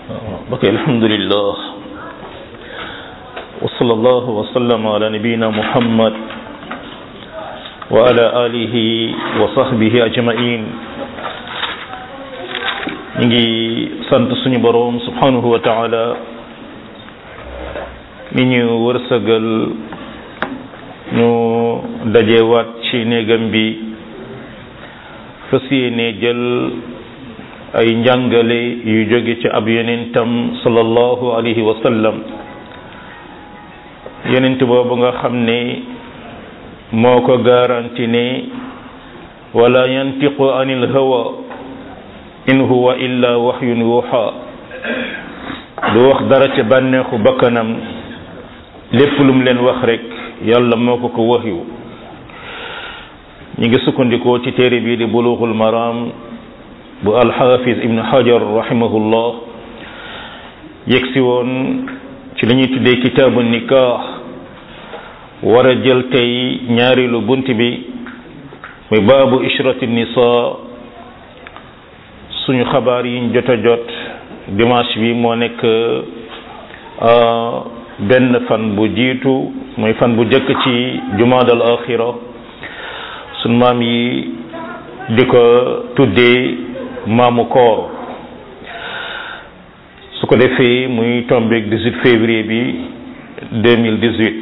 Okay, alhamdulillah. Wa sallallahu wa sallama ala nabiyyina Muhammad wa ala alihi wa sahbihi ajma'in. Ñu ngi sant suñu boroom subhanahu wa ta'ala mi ñu wërsëgal ñu dajewaat ci néegam bi fas yéene jël ay njàngale yu jóge ci ab yonentam sallallahu alayhi wa sallam, yonent boobu nga xam ne moo ko garanti ne wala yantiqu anil hawa in huwa illa wahyun yuha, du wax dara ci bànneexu bakkanam, lépp lu mu leen wax rek yàlla moo ko ko waxyu. ñi ngi sukkandikoo ci téere bii di bulughul maram bu alxaafis ibnu hajar rahimahullah, yegsi woon ci li ñuy tuddee kitaabu nikah, war a jël tey ñaareelu bunt bi muy baabu ishrati nisa. suñu xabaar yiñ jot a jot dimanche bi moo nekk benn fan bu jiitu mooy fan bu jëkk ci jumaadal axira, suñ maam yi di ko tuddee maamu koor. su ko defee muy tombeek 18 février bi 2018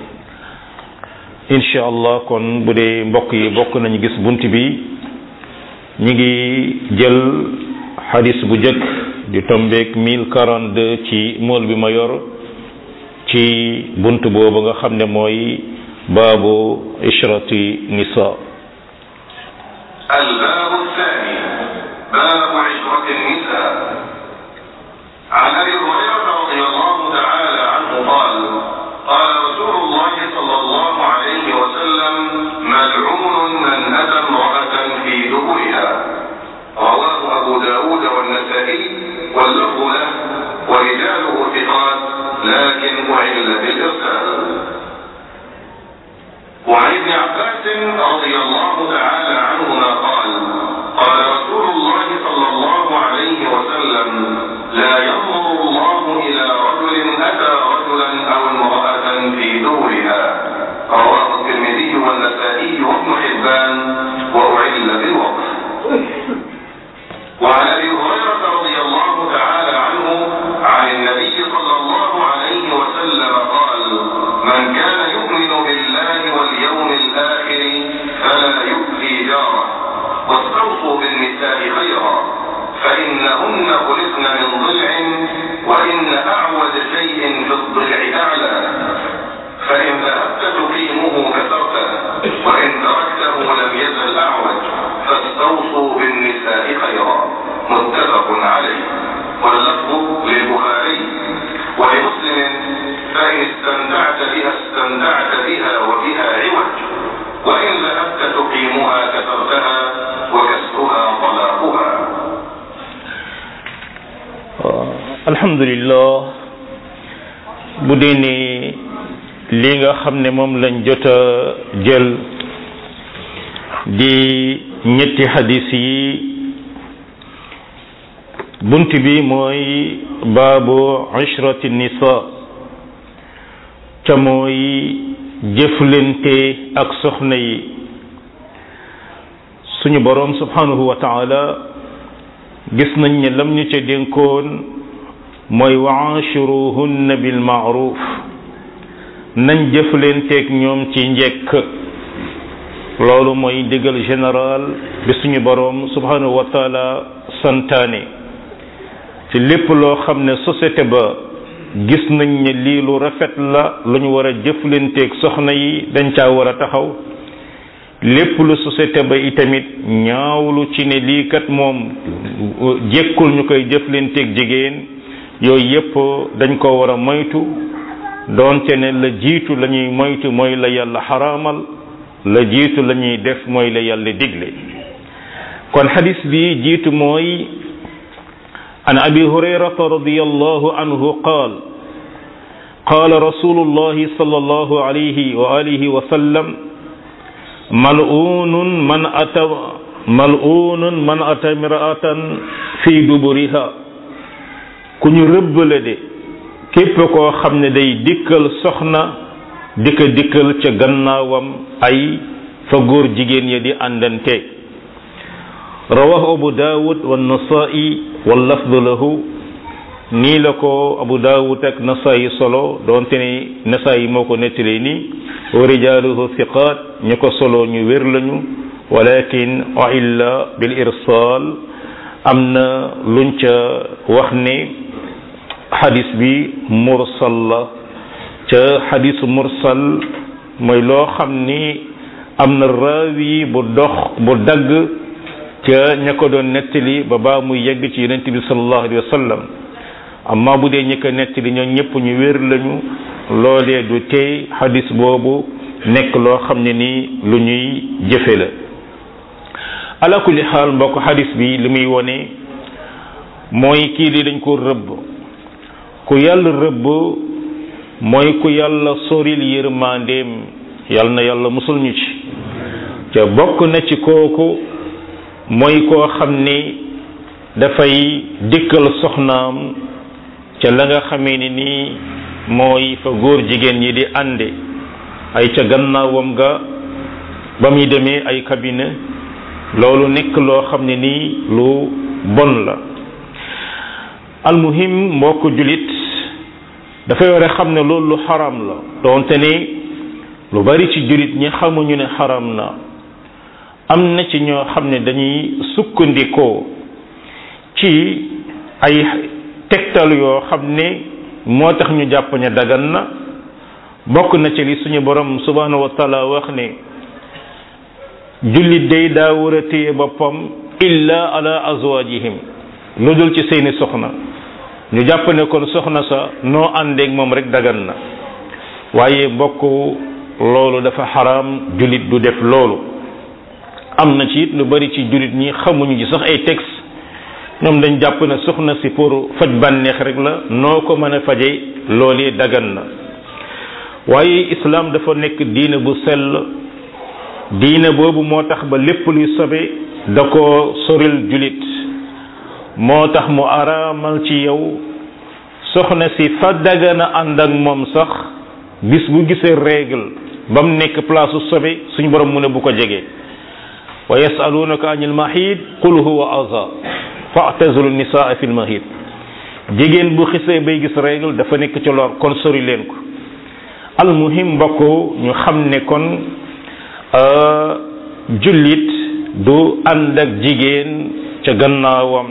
incha allah. kon bu dee mbokk yi bokk nañu gis bunt bi, ñi ngi jël xadis bu jëkk di tombeek 1042 ci mool bi ma yor ci bunt boobu nga xam ne mooy baabu ishrati nisa. الباب الثاني باب عشرة النساء. عن أبي هريرة رضي الله تعالى عنه قال قال رسول الله صلى الله عليه وسلم ملعون من أتى امرأة في دبرها. رواه أبو داود والنسائي واللفظ له ورجاله ثقات لكن أعل بالإرسال. وعن ابن عباس رضي الله تعالى عنهما قال قال رسول الله صلى الله عليه وسلم لا ينظر الله إلى رجل أتى رجلا أو امرأة في دورها. رواه الترمذي والنسائي وابن حبان وأعل بالوقف. وعن أبي هريرة رضي الله تعالى عنه عن النبي صلى الله عليه وسلم قال من كان يؤمن بالله واليوم الآخر فلا يؤذي جاره واستوصوا بالنساء خيرا فإنهن خلقن من ضلع وإن أعوج شيء في الضلع أعلى فإن ذهبت تقيمه كسرته وإن تركته لم يزل أعوج فاستوصوا بالنساء خيرا. متفق عليه واللفظ للبخاري ولمسلم فإن استمتعت بها استمتعت بها وبها عوج وإن ذهبت تقيمها كسرتها وكسرها طلاقها. alhamdulillah. bu dee ne li nga xam ne moom lañ jot a jël di ñetti hadis yi, bunt bi mooy baabu ishrati nisa, ca mooy jëflante ak soxna yi. suñu boroom subhanahu wa ta'ala gis nañ ne lam ñu ca dénkoon mooy wa'ashiruhunna bil ma'ruf, nañ jëflanteeg ñoom ci njekk. loolu mooy digal général bi suñu boroom subhanahu wa ta'ala santaane ci lépp loo xam ne société ba gis nañ ne lii lu rafet la, lu ñu war a jëflanteeg soxna yi dañ caa war a taxaw. lépp lu société ba itamit ñaawlu ci ne lii kat moom jekkul ñu koy jëflanteeg jigéen, yooyu yépp dañ ko war a moytu, doonte ne la jiitu la ñuy moytu mooy la yàlla xaraamal, la jiitu la ñuy def mooy la yàlla digle. kon xadis bi jiitu mooy an abi hurayrata radiyallahu anhu qaal qaala rasulullahi sallallahu alayhi wa alihi wa sallam mal'unun man ata imra'atan fi duburiha ku ñu rëbb la de képp koo xam ne day dikkal soxna di ko dikkal ca gannaawam ay fa góor jigéen ya di àndante. rawahu abu daawud wa nasaa'i wal lafdu lahu nii la ko abu daawud ak nasaa'i solo doonte ne nasaa'i moo ko nettalee nii wa rijaaluhu thiqaat ñu ko solo ñu wér lañu walakin illa bil irsaal am na luñ ca wax ne xadis bi mursal la ca xadisu mursal mooy loo xam ni am na raawi bu dox bu dagg ca ña ko doon nettali ba baa muy yegg ci yonent bi sallallahu alayhi wa sallam amma bu dee ñi ko nettali ñoo ñëpp ñu wér lañu loolee du tey xadis boobu nekk loo xam ne nii lu ñuy jëfe la. ala kulli xaal mbokk xadis bi li muy wone mooy kii di dañ ko rëbb ku yàlla rëbb mooy ku yàlla soril yërmandeem yàlla na yàlla musul ñu ci ca bokk na ci kooku mooy koo xam ni dafay dikkal soxnaam ca la nga xamee ni nii mooy fa góor jigéen ñi di ànde ay ca gannaawam ga ba muy demee ay cabinet loolu nekk loo xam ne nii lu bon la. almuhim mbokk julit dafay war a xam ne loolu lu xaram la doonte ne lu bari ci julit ñi xamuñu ne xaram na. am na ci ñoo xam ne dañuy sukkandikoo ci ay tegtal yoo xam ne moo tax ñu jàpp ne dagan na bokk na ci li suñu borom subhanahu wa taala wax ne jullit day daa war a téye boppam illa ala azwajihim lu dul ci seeni soxna ñu jàpp ne kon soxna sa noo àndeeg moom rek dagan na waaye bokk loolu dafa xaraam jullit du def loolu. am na ci it lu bari ci jullit ñi xamuñu ci sax ay texte ñoom dañ jàpp ne soxna si pour faj bànneex rek la noo ko mën a faje loolee dagan na waaye islam dafa nekk diine bu sell diine boobu moo tax ba lépp luy sobe da ko soril jullit moo tax mu araamal ci yow soxna si fa dagana ànd ak moom sax bis bu gisee règle ba mu nekk place su sobe suñu borom mu ne bu ko jege. wa yasalunaka anil mahid qul huwa aza fa'tazilu nisaa fil mahid jigéen bu xisee bay gis règle dafa nekk ci lor kon sori leen ko. almuhim mbokk ñu xam ne kon jullit du ànd ak jigéen ca gannaawam.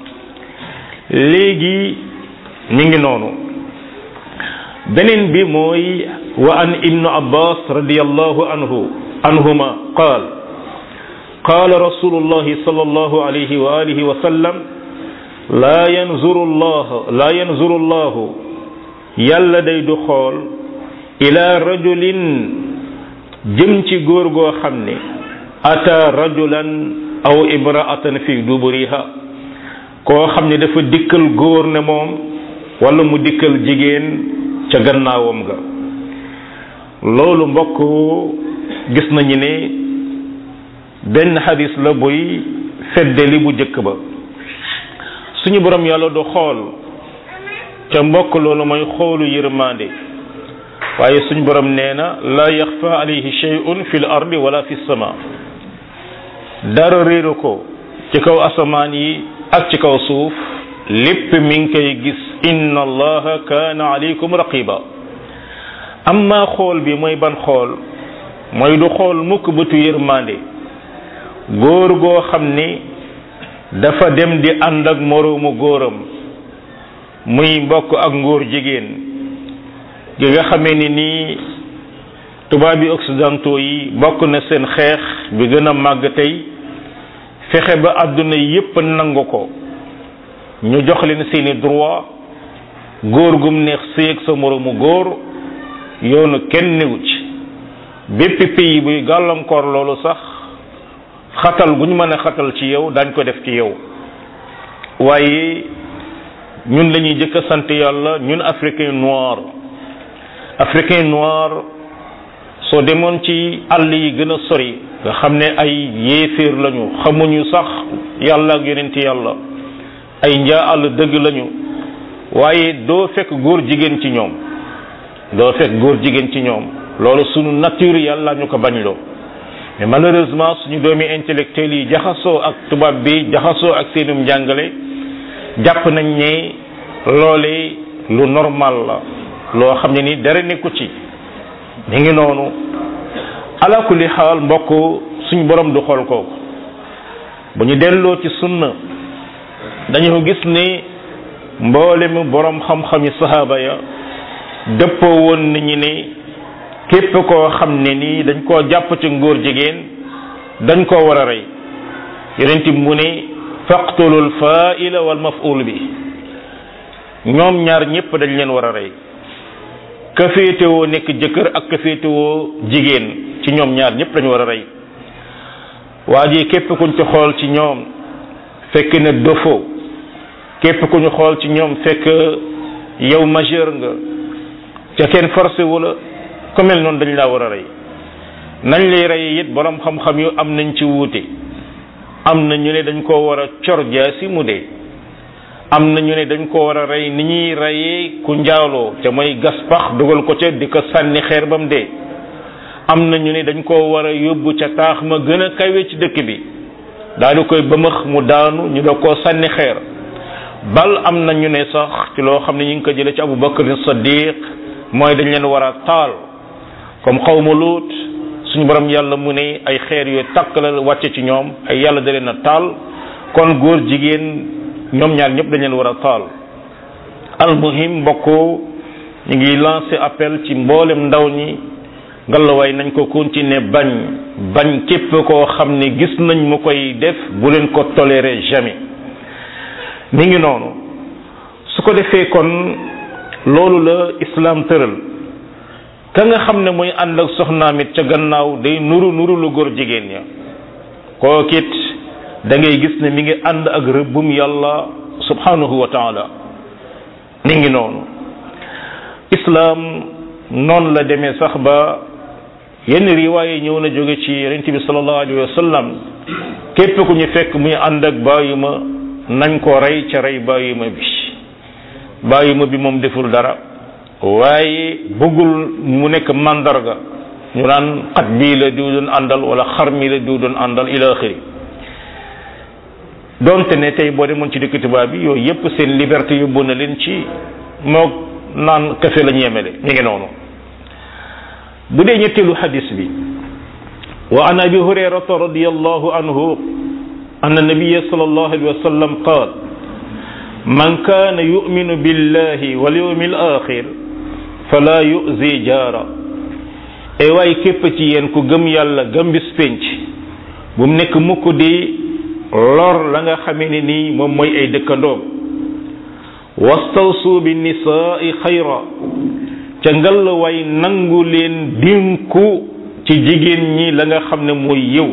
léegi mi ngi noonu beneen bi mooy wa an ibnu abbas radiyallahu anhuma qaal qaala rasulullahi sallallahu alayhi wa alihi wa sallam laa yanzuru llahu yàlla day du xool ila rajulin jëm ci góor goo xam ne ata rajulan aw imraatan fi duburiha koo xam ne dafa dikkal góor ne moom wala mu dikkal jigéen ca gannaawam ga. loolu mbokk gis nañu ne benn xadis la buy feddali bu jëkk ba suñu borom yàlla du xool ca mbokk loolu mooy xoolu yërmande waaye suñu borom nee na la yaxfa alayhi shay'un fil ardi wala fi sama dara réeru ko ci kaw asamaan yi ak ci kaw suuf lépp mi ngi koy gis inna allaha kaana alaykum raqiba. amma xool bi mooy ban xool mooy du xool mukk bëtu yërmande góor goo xam ni dafa dem di ànd ak moroomu góoram muy mbokk ak ngóor jigéen gi nga xamee ni nii tubaab yi occidentaux yi bokk na seen xeex bi gën a màgg tey fexe ba àdduna yépp nangu ko ñu jox leen seeni droit góor gum neex séeg sa moroomu góor yoonu kenn newu ci bépp pays buy gàllankoor loolu sax xatal gu ñu mën a xatal ci yow dañ ko def ci yow. waaye ñun lañuy jëkk a sant yàlla ñun africain noir soo demoon ci àll yi gën a sori nga xam ne ay yéeféer lañu xamuñu sax yàlla ak yonent yàlla ay njaa àll dëgg lañu waaye doo fekk góor jigéen ci ñoom doo fekk góor jigéen ci ñoom loolu sunu nature yàlla ñu ko bañ loo mais malheureusement suñu doomi intellectuels yi jaxasoo ak tubaab bi jaxasoo ak seenum njàngale jàpp nañ ne loolee lu normal la loo xam ne ni dara nekku ci mi ngi noonu ala kulli xaal mbokk suñu borom du xool kooku bu ñu delloo ci sunna dañu gis ne mboolemu borom xam-xam yi sahaaba ya dëppoo woon nañu ne képp koo xam ne nii dañ koo jàpp ci ngóor jigéen dañ koo war a rey yonent mu ne faqtulul fa'ila wal maf'ul bi ñoom ñaar ñëpp dañ leen war a rey ka féetewoo nekk jëkkër ak ka féetewoo jigéen ci ñoom ñaar ñëpp dañu war a rey waa ji képp kuñ ci xool ci ñoom fekk ne dofo képp ku ñu xool ci ñoom fekk yow majeur nga ca kenn forcé wala ku mel noonu dañ laa war a rey nañ lay rey it borom xam-xam yu am nañ ci wuute am na ñu ne dañ koo war a cor jaasi mu dee am na ñu ne dañ ko war a rey ni ñuy reyee ku njaaloo te mooy gas pax dugal ko ca di ko sànni xeer ba mu dee am na ñu ne dañ koo war a yóbbu ca taax ma gën a kawe ci dëkk bi daal di koy bëmëx mu daanu ñu da koo sànni xeer bal am na ñu ne sax ci loo xam ne ñu ngi ko jële ci Abu Bakr Siddiq mooy dañ leen war a taal comme xawma Luut suñu borom yàlla mu ne ay xeer yooyu takk la wàcce ci ñoom ay yàlla da leen a taal kon góor jigéen ñoom ñaar ñëpp dañ leen war a taal almuhim mbokk ñu ngi lancé appel ci mboolem ndaw ñi ngalawaay nañ ko continuer bañ képp koo xam ne gis nañ mu koy def bu leen ko tolérer jamais mi ngi noonu su ko defee kon loolu la islam tëral ka nga xam ne mooy ànd ak soxnaam it ca gannaaw day nuru lu góor jigéen ña kookit da ngay gis ne mi ngi ànd ak rëbbum yàlla subhanahu wa taala mi ngi noonu islam noonu la demee sax ba yenn riwaaye ñëw na jóge ci yonent bi sallallahu alayhi wa sallam képp ku ñu fekk muy ànd ak bàyyuma nañ ko rey ca rey bàyyuma bi moom deful dara waaye bëggul mu nekk mandarga ñu naan xat bii la diw doon àndal wala xar mi la diw doon àndal ila axiri donte ne tey boo demoon ci dëkk tubaab bi yooyu yépp seen liberté yóbbu na leen ci moog naan kafe la ñu yemele ñu ngi noonu bu dee ñetteelu xadis bi wa an abi hurayrata radiyallahu anhu anna nabiyya sallallahu alayhi wa sallam qaal man kaana yu'minu billahi wal yawmil axir fala yu'zi jaara e waay képp ci yéen ku gëm yàlla gëm bis penc bu mu nekk mukk di lor la nga xamee ne nii moom mooy ay dëkkandoom wastawsu bi nisaai xayra ca ngal way nangu leen dinku ci jigéen ñi la nga xam ne mooy yiw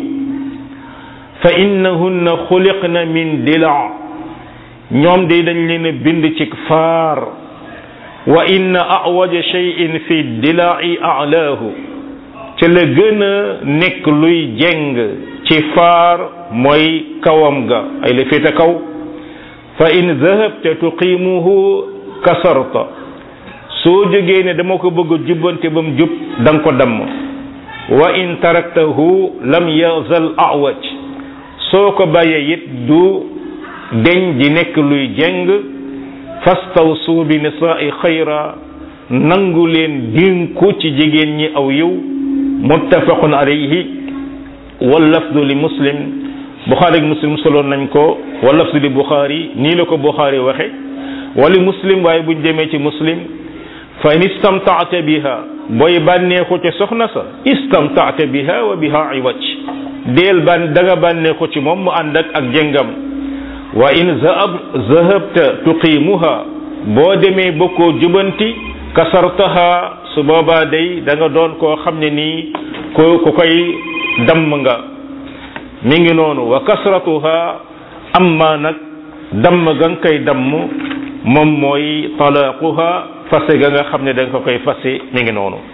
fa innahunna xuliqna min dila ñoom de dañ leen a bind ci faar wa inna awaja shay'in fi dilaa'i a'laahu ca la gën a nekk luy jeng ci faar mooy kawam ga ay la féete kaw fa in dhahabta tuqimuhu kasarta soo jógee ne dama ko bëgg a jubbante ba mu jub da nga ko damm wa in taraktahu lam yazal awaj soo ko bàyyee it du deñ di nekk luy jeng fastawsu bi nisaai xayra nangu leen dinku ci jigéen ñi aw yiw muttafaqun alayhi wal lafdu li muslim buxaari ak muslim soloon nañ ko wal lafdu li buxaari nii la ko buxaari waxe wali muslim waaye buñ demee ci muslim fa in istamtaata biha booy bànneexu ca soxna sa istamtaata biha wa biha iwaj deel da nga bànneexu ci moom mu ànd ak jëngam wa in zahabta tuqimuha boo demee ba koo jubanti kasartaha su boobaa day da nga doon koo xam ne nii ku koy damm nga mi ngi noonu wa kasratuha amma nag damm ga nga koy damm moom mooy talaaquha fase ga nga xam ne da nga ko koy fase mi ngi noonu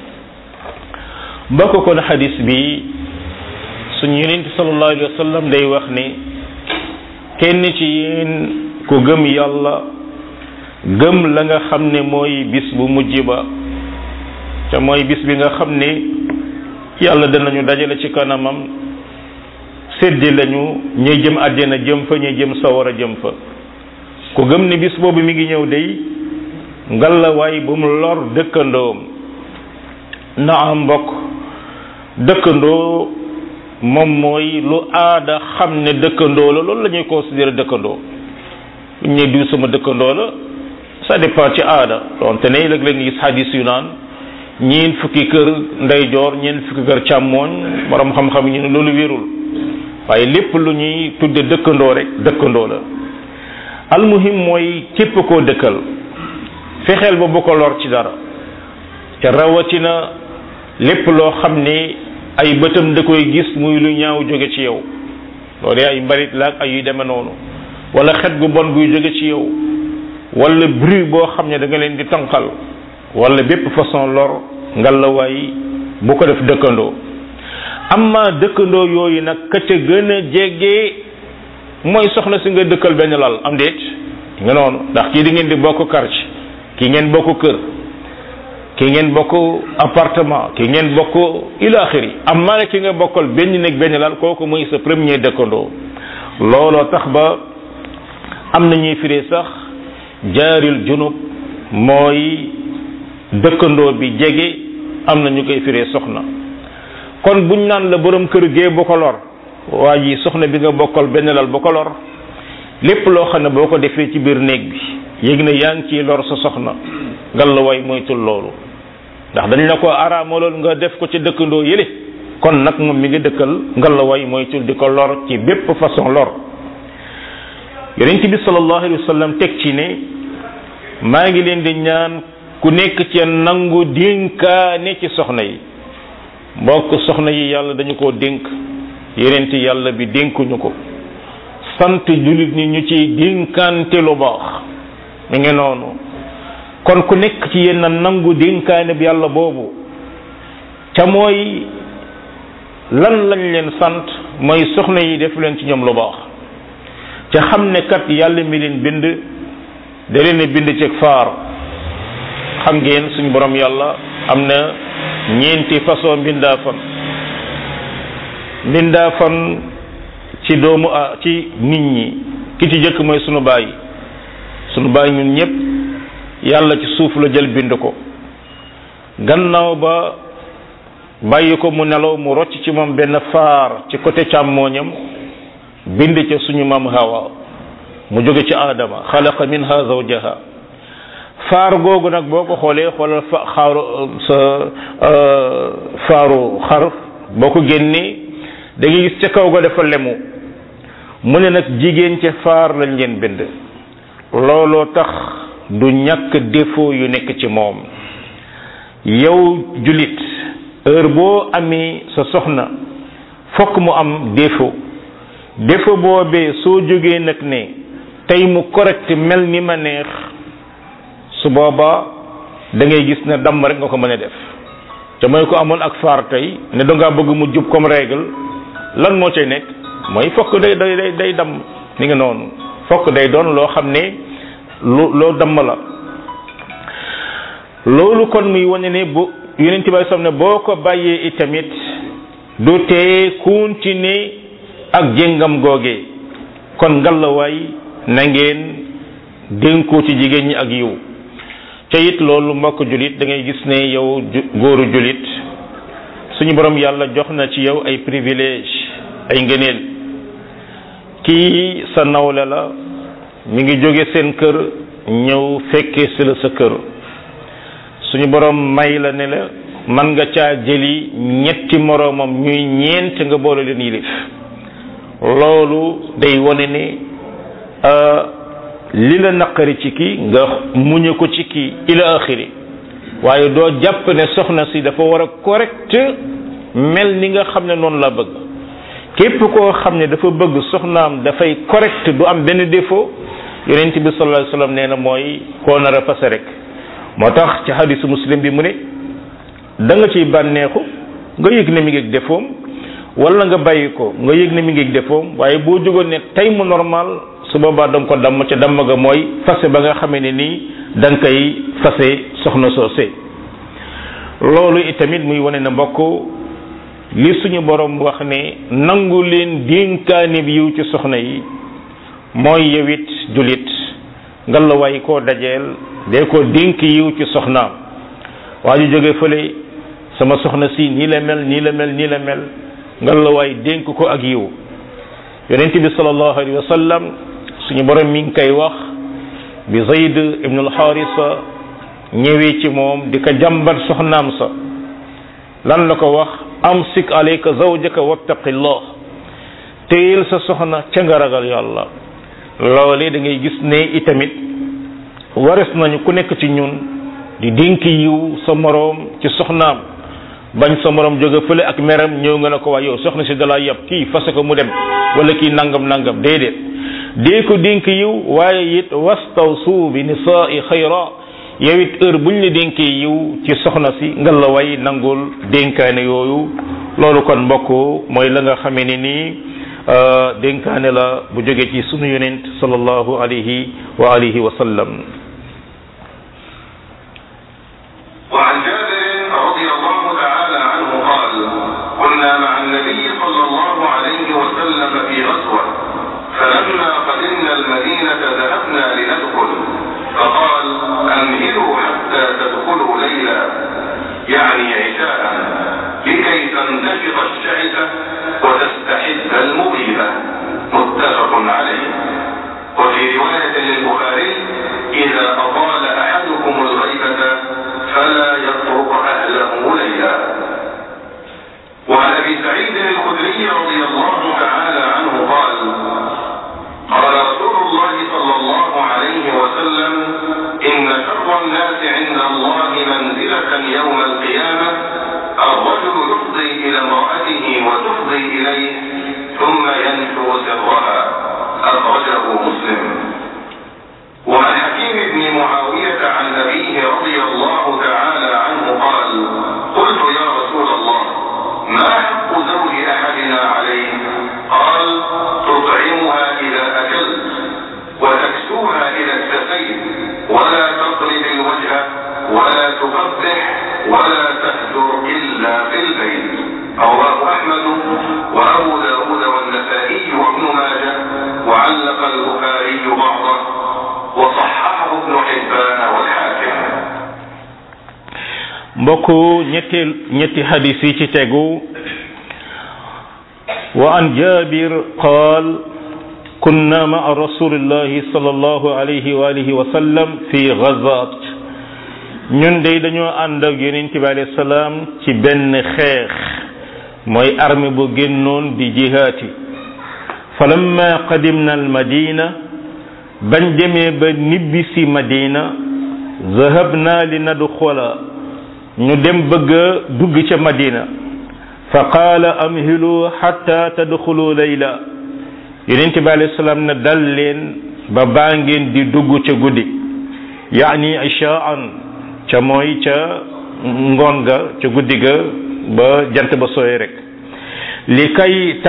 bokk kon xadis bi suñu yonent sallallahu alayhi wa sallam day wax ni kenn ci yéen ku gëm yàlla gëm la nga xam ne mooy bis bu mujj ba te mooy bis bi nga xam ne yàlla danañu dajale ci kanamam séddi lañu ñuy jëm àjjana jëm fa ñuy jëm sawara jëm fa ku gëm ne bis boobu mi ngi ñëw day ngalawaay bu mu lor dëkkandoom na am mbokk dëkkandoo moom mooy lu aada xam ne dëkkandoo la loolu la ñuy considérer dëkkandoo buñ ne diw sama dëkkandoo la ça dépend ci aada donte ne léeg-léeg nga gis hadis yu naan ñeen fukki kër ndeyjoor ñeen fukki kër càmmooñ borom xam-xam ñu ne loolu wérul waaye lépp lu ñuy tudde dëkkandoo rek dëkkandoo la almuhim mooy képp koo dëkkal fexeel ba bu ko lor ci dara te rawatina lépp loo xam ne ay bëtam da koy gis muy lu ñaaw jóge ci yow loolu ay mbalit la ak ay yu deme noonu wala xet gu bon guy jóge ci yow wala bruit boo xam ne da nga leen di tànqal wala bépp façon lor ngalawaay bu ko def dëkkandoo amma dëkkandoo yooyu nag ka ca gën a jege mooy soxna si nga dëkkal benn lal am déet nga noonu ndax kii di ngeen di bokk quartier kii ngeen bokk kër kii ngeen bokk appartement kii ngeen bokk ila axiri amma ki nga bokkal benn néeg benn lal kooku mooy sa premier dëkkandoo looloo tax ba am na ñuy firee sax jaaril junub mooy dëkkandoo bi jege am na ñu koy firee soxna kon buñ naan la borom kër gee bu ko lor waa ji soxna bi nga bokkal benn lal bu ko lor lépp loo xam ne boo ko defee ci biir néeg bi yéeg na yaa ngi ciy lor sa soxna ngal la way moytul loolu ndax dañ la ko araamaloon nga def ko ci dëkkandoo yële kon nag moom mi ngi dëkkal ngal la way moytul di ko lor ci bépp façon lor yonent bi sallallahu alayhi wa sallam teg ci ne maa ngi leen di ñaan ku nekk ci nangu dénkaane ci soxna yi mbokk soxna yi yàlla dañu koo dénk yonent yàlla bi dénkuñu ko sant jullit ñi ñu ci dénkante lu baax mi ngi noonu kon ku nekk ci yéen nangu dénkaane bi yàlla boobu ca mooy lan lañ leen sant mooy soxna yi def leen ci ñoom lu baax ca xam ne kat yàlla mi leen bind da leen bind ci faar xam ngeen suñu borom yàlla am na ñeenti façon mbindaafan ci doomu ci nit ñi ki ci jëkk mooy sunu baay ñun ñëpp yàlla ci suuf la jël bind ko gannaaw ba bàyyi ko mu nelaw mu rocc ci moom benn faar ci côté càmmooñam bind ca suñu maam Hawa mu jóge ci Adama xalaqa minha zawjaha faar googu nag boo ko xoolee xoolal faaru xar boo ko génnee da ngay gis ca kaw ga dafa lemu mu ne nag jigéen ca faar lañ leen bind looloo tax du ñàkk défaut yu nekk ci moom yow julit heure boo amee sa soxna fokk mu am défaut boobee soo jógee nag ne tey mu correct mel ni ma neex su boobaa da ngay gis ne damm rek nga ko mën a def te mooy ko amoon ak faar tey ne dangaa bëgg mu jub comme règle lan moo cay nekk mooy fokk day damm ni nga noonu fokk day doon loo xam ne loo damm la loolu kon muy wane ne bu yonent bi sam ne boo ko bàyyee itamit du tee continuer ak jéngam googee kon ngalawaay na ngeen dénkoo ci jigéen ñi ak yiw te it loolu mbokk julit da ngay gis ne yow góoru julit suñu borom yàlla jox na ci yow ay privilège ay ngëneel kii sa nawle la mi ngi jóge seen kër ñëw fekkee si la sa kër suñu borom may la ne la man nga caa jëli ñetti moroomam ñuy ñeent nga boole leen yilif loolu day wone ne li la naqari ci kii nga muñe ko ci kii ila axiri waaye doo jàpp ne soxna si dafa war a correct mel ni nga xam ne noonu la bëgg képp koo xam ne dafa bëgg soxnaam dafay correct du am benn défaut yonent bi sallallahu alayhi wasallam nee na mooy koo nar a fase rek moo tax ci hadisu muslim bi mu ne da nga ciy bànneexu nga yëg ne mi ngi défaut wala nga bàyyi ko nga yëg ne mi ngi défaut waaye boo jógoon ne tey mu normal su boobaa da nga ko damm ca damm ga mooy fase ba nga xamee ne nii da nga koy fase soxna soosé loolu itamit muy wane na mbokk li suñu borom wax ne nangu leen dénkaane bi yiw ci soxna yi mooy yowit julit nga la waay koo dajeel dee ko dénk yiw ci soxnaam waa ju jóge fële sama soxna si nii la mel nii la mel nii la mel nga la waay dénk ko ak yiw yonent bi sallallahu alayhi wa sallam suñu borom mi ngi koy wax bi Zayd ibn al-Harisa ñëwee ci moom di ko jàmbat soxnaam sa lan la ko wax amsik alayka zawjaka wattaqillah téyel sa soxna ca nga ragal yàlla loolee da ngay gis ne itamit wares nañu ku nekk ci ñun di dénk yiw sa moroom ci soxnaam bañ sa moroom jóge fële ak meram ñëw nga ne ko waa yow soxna si dalaa yab kii fase ko mu dem wala kii nangam déedéet dee ko dénk yiw waaye it wastawsu bi nisaai xayra yow it heure buñ la dénkee yiw ci soxna si nga la way nangul dénkaane yooyu loolu kon mbokk mooy la nga xamee ne nii dénkaane la bu jóge ci sunu yonent sallallahu alayhi wa alihi wa sallam وعن جابر رضي الله تعالى عنه قال كنا مع النبي صلى الله عليه وسلم في غزوة فلما قدمنا المدينة ذهبنا لندخل فقال أمهلوا حتى تدخلوا ليلا يعني عشاء لكي تنتشط الشعثة وتستحد المغيبة متفق عليه. وفي رواية للبخاري إذا أطال أحدكم الغيبة فلا يترك أهله ليلا. وعن أبي سعيد الخدري رضي الله تعالى عنه قال قال رسول الله صلى الله عليه وسلم إن شر الناس عند الله منزلة يوم القيامة الرجل يفضي إلى امرأته وتفضي إليه ثم ينشر سرها أخرجه مسلم. وعن حكيم بن معاوية عن أبيه رضي الله تعالى عنه قال قلت يا رسول الله ما حق زوج أحدنا عليه؟ قال تطعمها إذا أكلت وتكسوها إذا اكتسيت ولا تقلب الوجه ولا تقبح ولا تهجر إلا في البيت. رواه أحمد وأبو داود والنسائي وابن ماجه وعلق البخاري بعضه وصححه ابن حبان والحاكم. mbokk ñetti hadis yi ci tegu wa an Jabir qaal kunna ma'a rasulillahi sallallahu alayhi wa alihi wa sallam fi ghazat ñun de dañoo ànd ak yonent bi alayhi salaam ci benn xeex mooy armée bu génnoon di jihaati falamma qadimna al madina bañ demee ba nibbi si madina zahabna li nadxula ñu dem bëgg a dugg ca madina fa qaala amhilu hatta tadxulu layla yonent bi alayhi salaam ne dal leen ba baa ngeen di dugg ca guddi yaani ishaan ca mooy ca ngoon ga ca guddi ga ba jant ba sooy rek li kay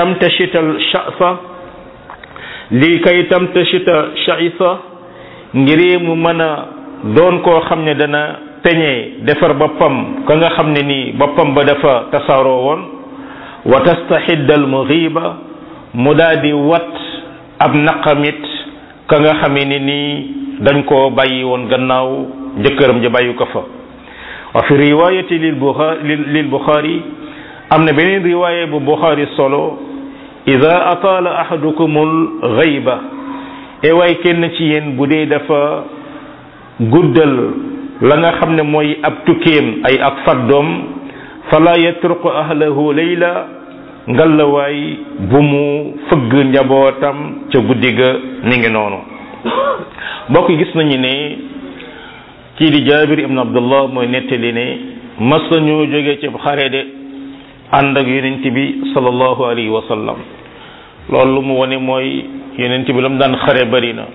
tamtashita sha'isa ngir mu mën a doon koo xam ne dana peñe defar boppam ka nga xam ne nii boppam ba dafa tasaaroo woon wa tastahidda al mughiba mu daal di wat ab naqamit ka nga xamee ne nii dañ koo bàyyi woon gannaaw jëkkëram ja bàyyi ko fa. wa fi riwayati lil Bukhari am na beneen riwaaya bu Bukhari solo ida ataala ahadukumul ghayba e waay kenn ci yéen bu dee dafa guddal la nga xam ne mooy ab tukkeem ay ak faddoom fala yatruku ahlahu layla ngalawaay bu mu fëgg njabootam ca guddi ga mi ngi noonu mbokk gis nañu ne kii di Jaabir ibn Abdullah mooy nettali ne mas nañoo jóge ci xare de ànd ak yonent bi sallallahu alayhi wa sallam loolu mu wone mooy yonent bi la mu daan xare bari na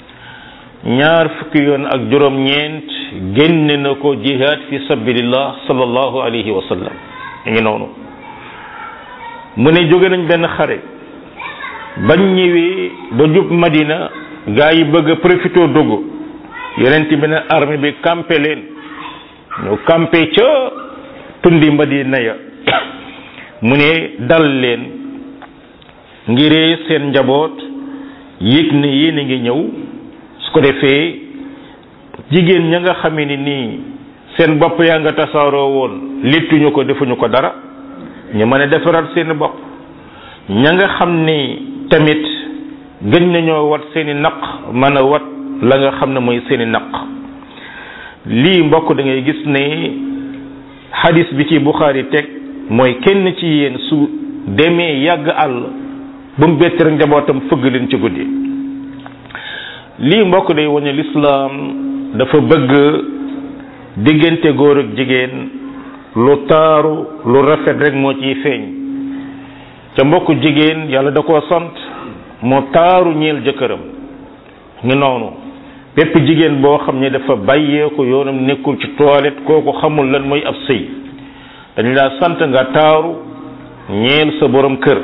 20 juróom-ñeent génne na ko jihaad fi sabilillah sallallahu alayhi wa sallam ngi noonu mu ne jóge nañ benn xare bañ ñëwee ba jub Madina gaa yi bëgg a profité dugg yonent bi ne armée bi campé leen ñu campé ca tundi Madina ya mu ne dal leen ngiree seen njaboot yëg ne yéen a ngi ñëw su ko defee jigéen ña nga xamee ni nii seen bopp yaa nga tasaaroo woon littuñu ko defuñu ko dara ñu mën a defaraat seen bopp ña nga xam ni tamit gën nañoo wat seeni naq mën a wat la nga xam ne mooy seeni naq lii mbokk da ngay gis ne hadis bi ci Bukhari teg mooy kenn ci yéen su demee yàgg àll ba mu bett rek njabootam fëgg leen ci guddi lii mbokk day wane lislaam dafa bëgg diggante góor ak jigéen lu taaru lu rafet rek moo ciy feeñ ca mbokk jigéen yàlla da koo sant moo taaru ñeel jëkkëram ngi noonu bépp jigéen boo xam ne dafa bàyyeeku yoonam nekkul ci toilette kooku xamul lan mooy ab sëy dañu laa sant nga taaru ñeel sa borom kër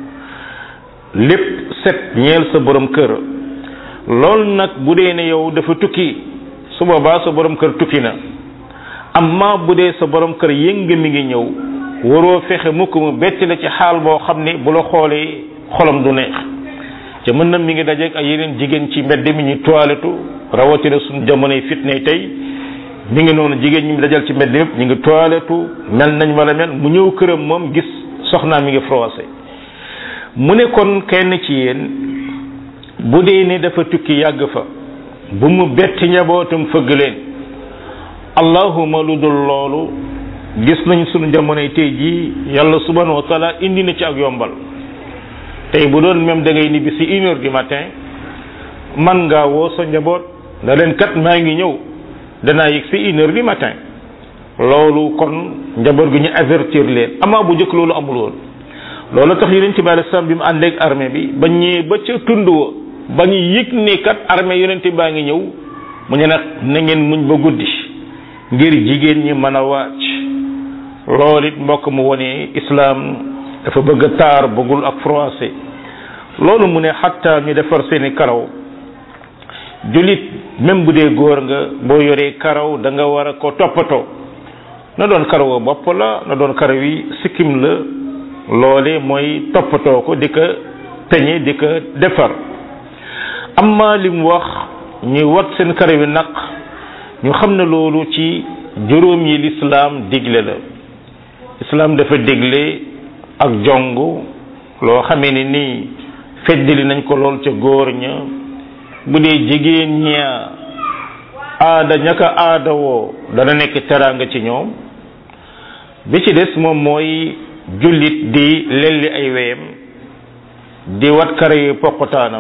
lépp set ñeel sa borom kër loolu nag bu dee ne yow dafa tukki su boobaa sa borom kër tukki na amma bu dee sa borom kër yëng mi ngi ñëw waroo fexe mukk mu bett la ci xaal boo xam ne bu la xoolee xolam du neex te mën na mi ngi dajeeg ay yeneen jigéen ci mbedd mi ñu toilettu rawatina suñu jamonoy fitne tey mi ngi noonu jigéen ñi mu dajal ci mbedd yëpp ñu ngi toilettu mel nañ wala mel mu ñëw këram moom gis soxnaa mi ngi froissé mu ne kon kenn ci yéen bu dee ne dafa tukki yàgg fa bu mu bett njabootam fëgg leen allahuma lu dul loolu gis nañ sunu jamonoy tey jii yàlla subhanahu wa taala indi na ci ak yombal tey bu doon même da ngay nibbi si 1h du matin man ngaa woo sa njaboot na leen kat maa ngi ñëw danaa yegg si 1h du matin loolu kon njaboot gi ñu avertir leen amaa bu njëkk loolu amul woon loolu tax yonent bi alayhi salaam bi mu àndeeg armée bi ba ñëwee ba ca tund wa ba ñu yëg ne kat armée yonent baa ngi ñëw mu ne nag na ngeen muñ ba guddi ngir jigéen ñi mën a wàcc loolu it mbokk mu wone islam dafa bëgg a taar bëggul ak froissé loolu mu ne xatta ñu defar seeni karaw julit même bu dee góor nga boo yoree karaw da nga war a ko toppatoo na doon karaw bopp la na doon karaw yi sikkim la loole mooy toppatoo ko di ko peñe di ko defar amma li mu wax ñu wat seen karaw yi naq ñu xam ne loolu ci juróom yi lislaam digle la islam dafa digle ak jong loo xamee ne nii feddali nañ ko lool ca góor ña bu dee jigéen ña aada ñaka aada woo dana nekk teraanga ci ñoom bi ci des moom mooy jullit di lelli ay weyam di wat kare yu poqotaanam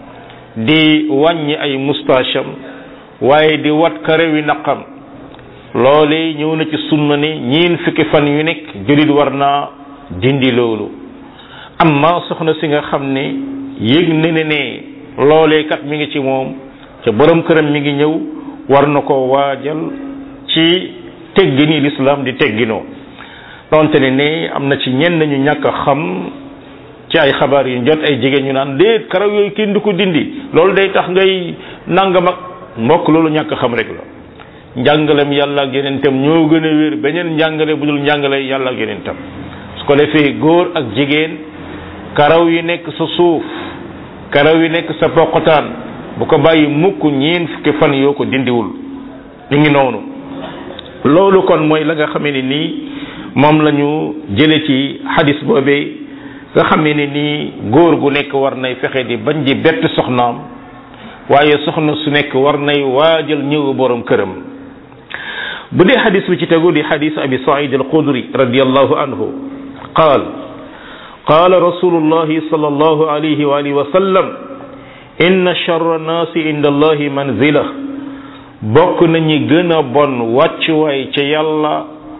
di wàññi ay moustache am waaye di wat kare wi naqam loole ñëw na ci sunna ni ñiin fukki fan yu nekk jullit war naa dindi loolu amma soxna si nga xam ne yëg ne ne loolee kat mi ngi ci moom ca borom këram mi ngi ñëw war na ko waajal ci teggini l'islam di tegginoo donte ne am na ci ñenn ñu ñàkk a xam ci ay xabaar yu jot ay jigéen ñu naan déet karaw yooyu kenn du ko dindi loolu day tax ngay nangam ak mbokk loolu ñàkk xam rek la njàngalem yàlla ak yeneentam ñoo gën a wér beneen njàngale bu dul njàngale yàlla ak yeneentam su ko defee góor ak jigéen karaw yi nekk sa suuf karaw yi nekk sa poqotaan bu ko bàyyi mukk ñeen fukki fan yoo ko dindiwul ñu ngi noonu loolu kon mooy la nga xamee ne nii moom la ñu jële ci hadis boobee nga xamee ne nii góor gu nekk war nay fexe di bañ di bett soxnaam waaye soxna su nekk war nay waajal ñëw borom këram bu dee hadis bi ci tegu di hadis abi said al-khudri radiyallahu anhu qaal qaala rasulullahi sallallahu alayhi wa alihi wa sallam inna sharra naasi inda allahi manzila bokk nañu gën a bon wàccuwaay ca yàlla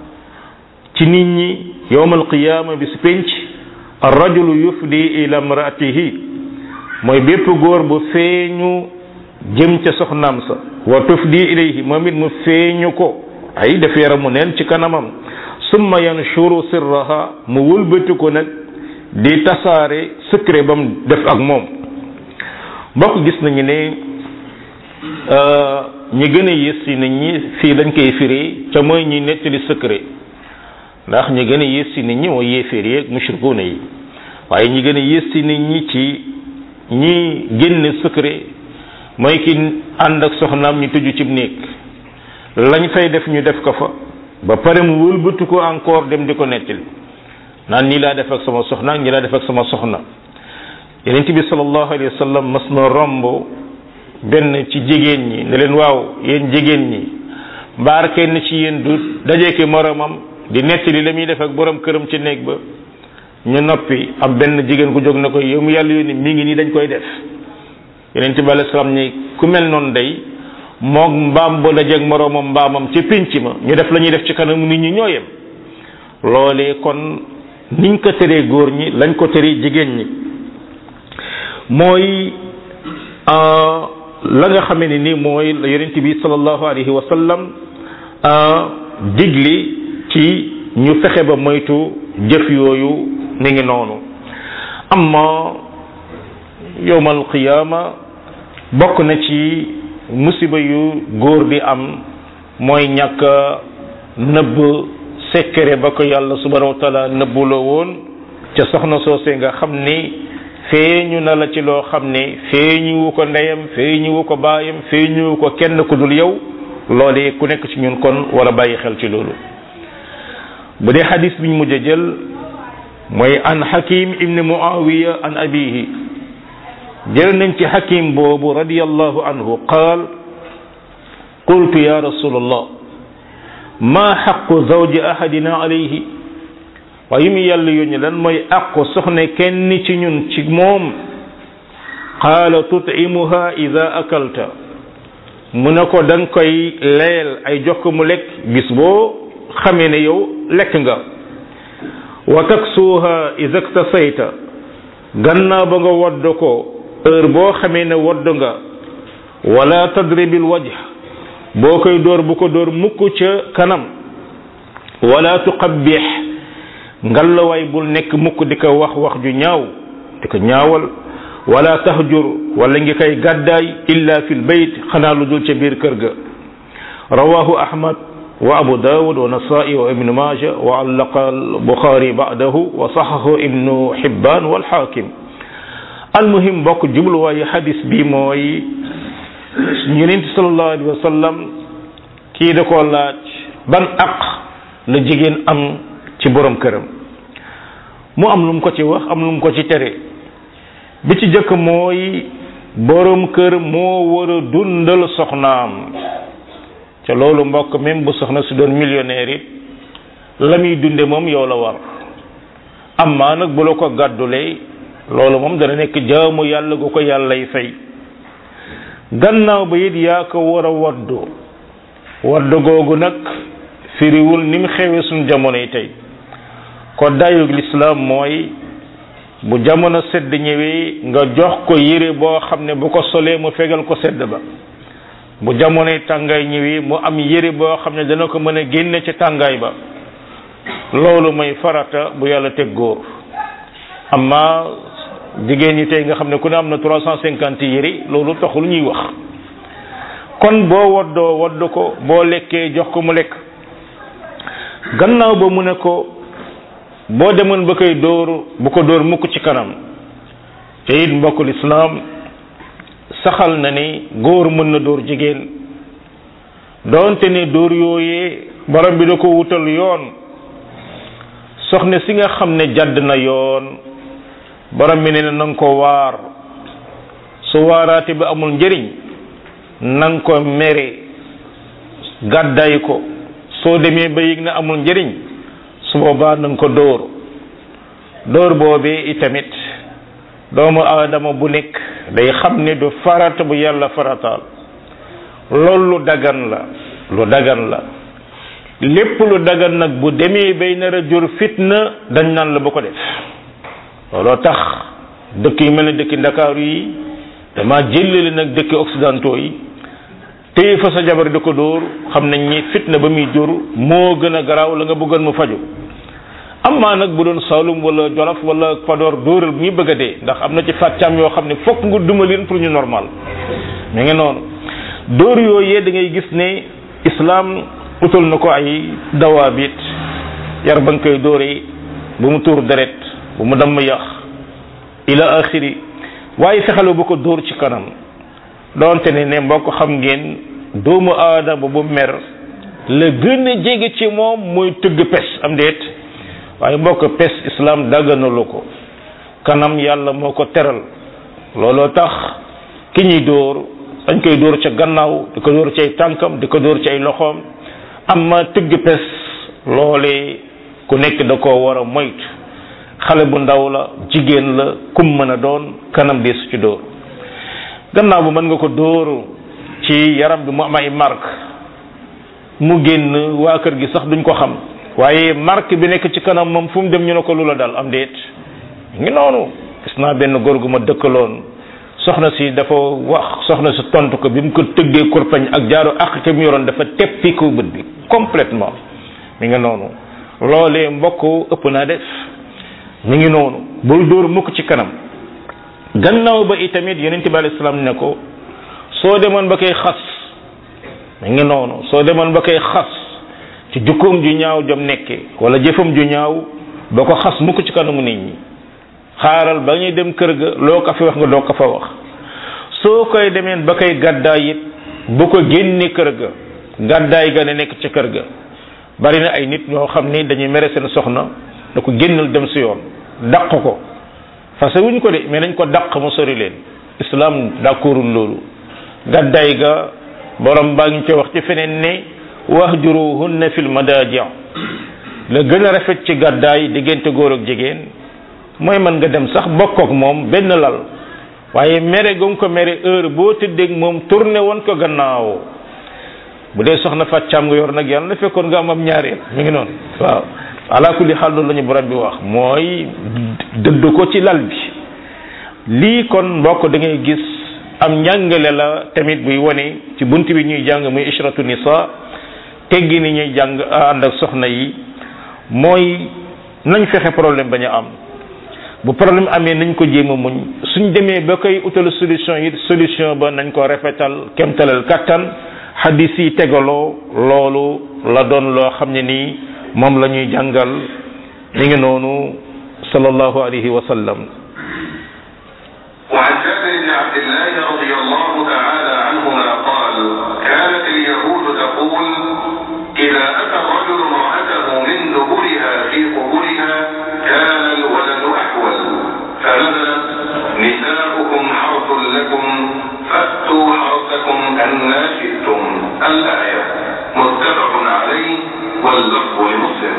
ci nit ñi yowmal qiyaama bis penc ar-rajulu yufdi ila imraatihi mooy bépp góor bu feeñu jëm ca soxnaam sa wa tufdi ilayhi moom it mu feeñu ko ay def yaramu neen ci kanamam summa yanshuru sirraha mu wëlbati ko nag di tasaare secret ba mu def ak moom. mbokk gis nañu ne ñi gën a yées ci nit ñi fii dañ koy firi ca mooy ñi nettali secret ndax ñi gën a yées ci nit ñi mooy yéeféer yi ak mushrikuuna yi waaye ñi gën a yées ci nit ñi ci ñi génne secret mooy ki ànd ak soxnaam ñu tëju cib néeg lañ fay def ñu def ko fa ba pare mu wëlbatu ko encore dem di ko nettali naan nii laa def ak sama soxna nii laa def ak sama soxna. Yonent bi sallallahu alayhi wa sallam mas na romb benn ci jigéen ñi ne leen waaw yéen jigéen ñi mbaar kenn ci yéen du dajeeki moromam di nettali la muy def ak borom këram ci néeg ba ñu noppi am benn jigéen ku jóg na ko yow mu yàlla yónni mi ngi nii dañ koy def. Yonent bi alayhi salaam ni ku mel noonu day moog mbaam ba dajeeg moromam mbaamam ci pinc ma ñu def la ñuy def ci kanam nit ñi ñoo yem. loolee kon niñ ko teree góor ñi lañ ko teree jigéen ñi mooy la nga xamee ne ni mooy la yonent bi sallallahu alayhi wa sallam digli ci ñu fexe ba moytu jëf yooyu mi ngi noonu. amma yowmal qiyaama bokk na ci musiba yu góor di am mooy ñàkk nëbb secret ba ko yàlla subhanahu wa taala nëbbuloo woon ca soxna soosee nga xam ni feeñu na la ci loo xam ne feeñuwu ko ndeyam feeñuwu ko baayam feeñuwu ko kenn ku dul yow loolee ku nekk ci ñun kon war a bàyyi xel ci loolu. bu dee xadis bi ñu mujj a jël mooy an Hakim ibn Muawiya an abihi jël nañ ci Hakim boobu radiyallahu anhu qaal qultu ya rasulallah ma xaqu zawji ahadina alayhi waaye mi yàlla yónni lan mooy àqu soxna kenn ci ñun ci moom qaala tut'imuha ida akalta mu ne ko da nga koy leel ay jox ko mu lekk bis boo xamee ne yow lekk nga wa taksuuha ida iktasayta gannaaw ba nga wodd ko heure boo xamee ne wodd nga wala tadribil wajh boo koy dóor bu ko dóor mukk ca kanam wala tuqabbih ngalawaay bul nekk mukk di ko wax ju ñaaw di ko ñaawal wala tahjur wala ngi koy gàddaay illa fil bayt xanaa lu dul ca biir kër ga rawahu ahmad wa abu dawud wa nasa'i wa ibnu maja wa allaqa al-bukhari ba'dahu wa sahahu ibnu hibban wal hakim almuhim bokk jubluwaayu hadis bi mooy yonent sallallahu alayhi wa sallam kii da koo laaj ban aq la jigéen am ci borom këram mu am lu mu ko ci wax am lu mu ko ci tere bi ci jëkk mooy borom kër moo war a dundal soxnaam ca loolu mbokk même bu soxna si doon millionnaire it la muy dunde moom yow la war amma nag bu la ko gàddulee loolu moom dana nekk jaamu yàlla gu ko yàllay fay gannaaw ba it yaa ko war a waddu googu nag firiwul ni mu xewee suñ jamono yi tey ko dayug lislaam mooy bu jamono sedd ñëwee nga jox ko yére boo xam ne bu ko solee mu fegal ko sedd ba bu jamonoy tàngaay ñëwee mu am yére boo xam ne dana ko mën a génne ci tàngaay ba loolu mooy farata bu yàlla teg góor amma jigéen ñi tey nga xam ne ku ne am na 350 yére loolu taxul ñuy wax kon boo wadd ko boo lekkee jox ko mu lekk gannaaw ba mu ne ko boo demoon ba koy dóor bu ko dóor mukk ci kanam te it mbokkul islaam saxal na ni góor mën na dóor jigéen doonte ne dóor yooyee borom bi da ko wutal yoon soxna si nga xam ne jadd na yoon borom bi ne na nga ko waar su waaraate bi amul njëriñ na nga ko mere gàddaay ko soo demee ba yëg na amul njëriñ su boobaa na nga ko dóor boobee itamit doomu aadama bu nekk day xam ne du farata bu yàlla farataal loolu lu dagan la lépp lu dagan nag bu demee bay nar a jur fitna dañ naan la bu ko def looloo tax dëkk yu mel ne dëkki ndakaaru yi dama jëlale nag dëkki occidentaux yi téye fa sa jabar di ko dóor xam nañ ni fitna ba muy jur moo gën a garaaw la nga bëggoon mu faju amma nag bu doon Saalum wala Jolof wala Podor dóoral bu ñu bëgg a dee ndax am na ci fàccaam yoo xam ne fokk nga duma leen pour ñu normal mi ngi noonu dóor yooyee da ngay gis ne islam utal na ko ay dawaabit yar ba nga koy dóoree bu mu tuur deret bu mu damm yax ila axiri waaye fexelo bu ko dóor ci kanam doonte ne mbokk xam ngeen doomu aadama bu mer la gën a jege ci moom mooy tëgg pes am déet waaye mbokk pes islam dagganalu ko kanam yàlla moo ko teral looloo tax ki ñuy dóor dañ koy dóor ca gannaaw di ko dóor ci ay tànkam di ko dóor ci ay loxoom amma tëgg pes loole ku nekk da koo war a moytu xale bu ndaw la jigéen la kum mën a doon kanam di su ci dóor gannaaw bu mën nga ko dóor ci yaram bi mu am ay marque mu génn waa kër gi sax duñ ko xam waaye marque bi nekk ci kanam moom fu mu dem ñu ne ko lu la dal am déet ngi noonu gis naa benn góor gu ma dëkkaloon soxna si dafa wax soxna si tontu ko bi mu ko tëggee kurpañ ak jaaro ak te mu yoroon dafa teppi ko bët bi complètement mi ngi noonu loolee mbokk ëpp naa def mi ngi noonu bul dóor mukk ci kanam gannaaw ba itamit yonent bi alayhi salaam ne ko soo demoon ba koy xas mi ngi noonu soo demoon ba koy xas ci jukkoom ju ñaaw jom nekke wala jëfam ju ñaaw ba ko xas mukk ci kanamu nit ñi xaaral ba ñuy dem kër ga loo ko fi wax nga doo ko fa wax soo koy demeen ba koy gàddaay it bu ko génne kër ga gàddaay ga ne nekk ci kër ga bari na ay nit ñoo xam ni dañuy mere seen soxna da ko génnal dem si yoon dàq ko fase wuñ ko de mais nañ ko dàq mu sori leen islam d'accordul loolu gàddaay ga borom baa ngi ci wax ci feneen ne wahjuruhunna fil madaji' la gën a rafet ci gàddaay diggante góor ak jigéen mooy mën nga dem sax bokk ak moom benn lal waaye mere gum ko mere heure boo tëddeeg moom tourné woon ko gannaaw bu dee soxna fàccaam nga yor nag yàlla na fekkoon nga am ñaareel mi ngi noonu waaw ala kulli xaal loolu la ñu borom bi wax mooy dëdd ko ci lal bi lii kon mbokk da ngay gis am njàngale la tamit buy wone ci bunt bi ñuy jàng muy ishratu nisa teggi ni ñuy jàng ànd ak soxna yi mooy nañ fexe problème bañ a am bu problème amee nañ ko jéem a muñ suñ demee ba koy utal solution yi solution ba nañ ko rafetal kemtalal kattan hadis yi tegaloo loolu la doon loo xam ne nii moom la ñuy jàngal mi ngi noonu sallallahu alayhi wa sallam. وعن جابر بن عبد الله رضي الله تعالى عنهما قال كانت اليهود تقول إذا أتى الرجل امرأته من دبرها في قبورها كان الولد أحول فنزلت نساؤكم حرث لكم فأتوا حرثكم أنى شئتم الآية متفق عليه واللفظ لمسلم.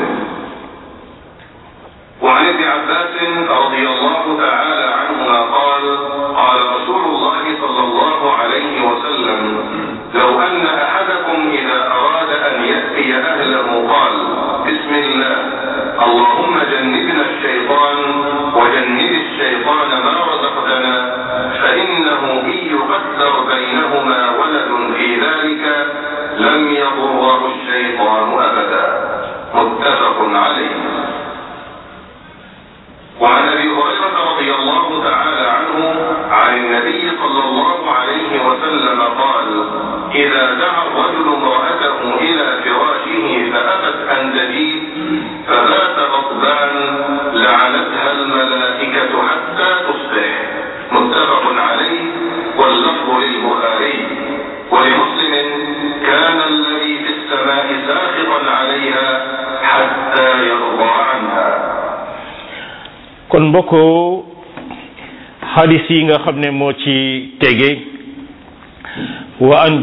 وعن ابن عباس رضي الله تعالى عنهما قال قال رسول الله صلى الله عليه وسلم لو أن أحدكم إذا أراد أن يأتي أهله قال بسم الله اللهم جنبنا الشيطان وجنب الشيطان ما رزقتنا فإنه إن يقدر بينهما ولد في ذلك لم يضره الشيطان أبدا متفق عليه. وعن ابي هريره رضي الله تعالى عنه عن النبي صلى الله عليه وسلم قال اذا دعا الرجل امراته الى فراشه فابت ان تجيء فبات غضبان لعنتها الملائكه حتى تصبح متفق عليه واللفظ للبخاري ولمسلم كان الذي في السماء ساخطا عليها حتى يرضى عنها. kon mbokk hadis yi nga xam ne moo ci tege wa an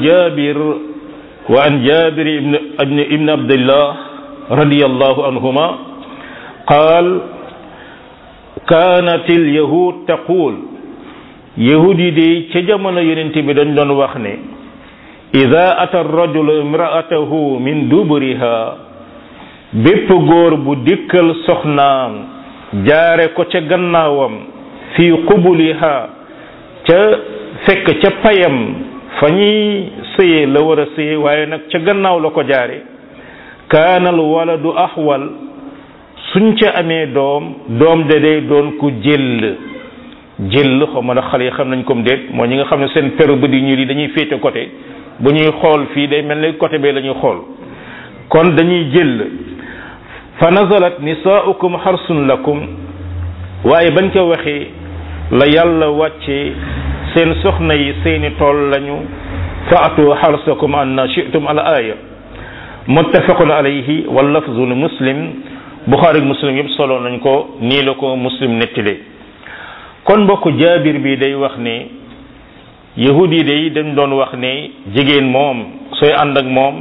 jabir ibn abdullah radiyallahu anhuma qaal kanat al yahud taqul yahudi de ca jamono yonent bi dañ doon wax ne ida ata ar-rajulu imra'atahu min duburiha bépp góor bu dikkal soxnaam jaare ko ca gannaawam fi qubuliha ca fekk ca payam fa ñuy sëye la war a sëye waaye nag ca gannaaw la ko jaare kaanal waladu ahwal suñ ca amee doom de day doon ku jël xaw ma xale yi xam nañ comme déet mooy ñi nga xam ne seen peru bët yi ñuul yi dañuy féete côté bu ñuy xool fii day mel ni côté bee la ñuy xool kon dañuy jël fa nazalat nisaaukum xarsun lakum waaye bañ ko waxee la yàlla wàcce seen soxna yi seeni tool lañu fa atu xarsakum anna shi'tum al aya muttafaqun alayhi wal lafzu li muslim buxaari muslim yëpp solo nañ ko nii la ko muslim nettile kon mbokk jaabir bi day wax ne yahud yi day dañ doon wax ne jigéen moom sooy ànd ak moom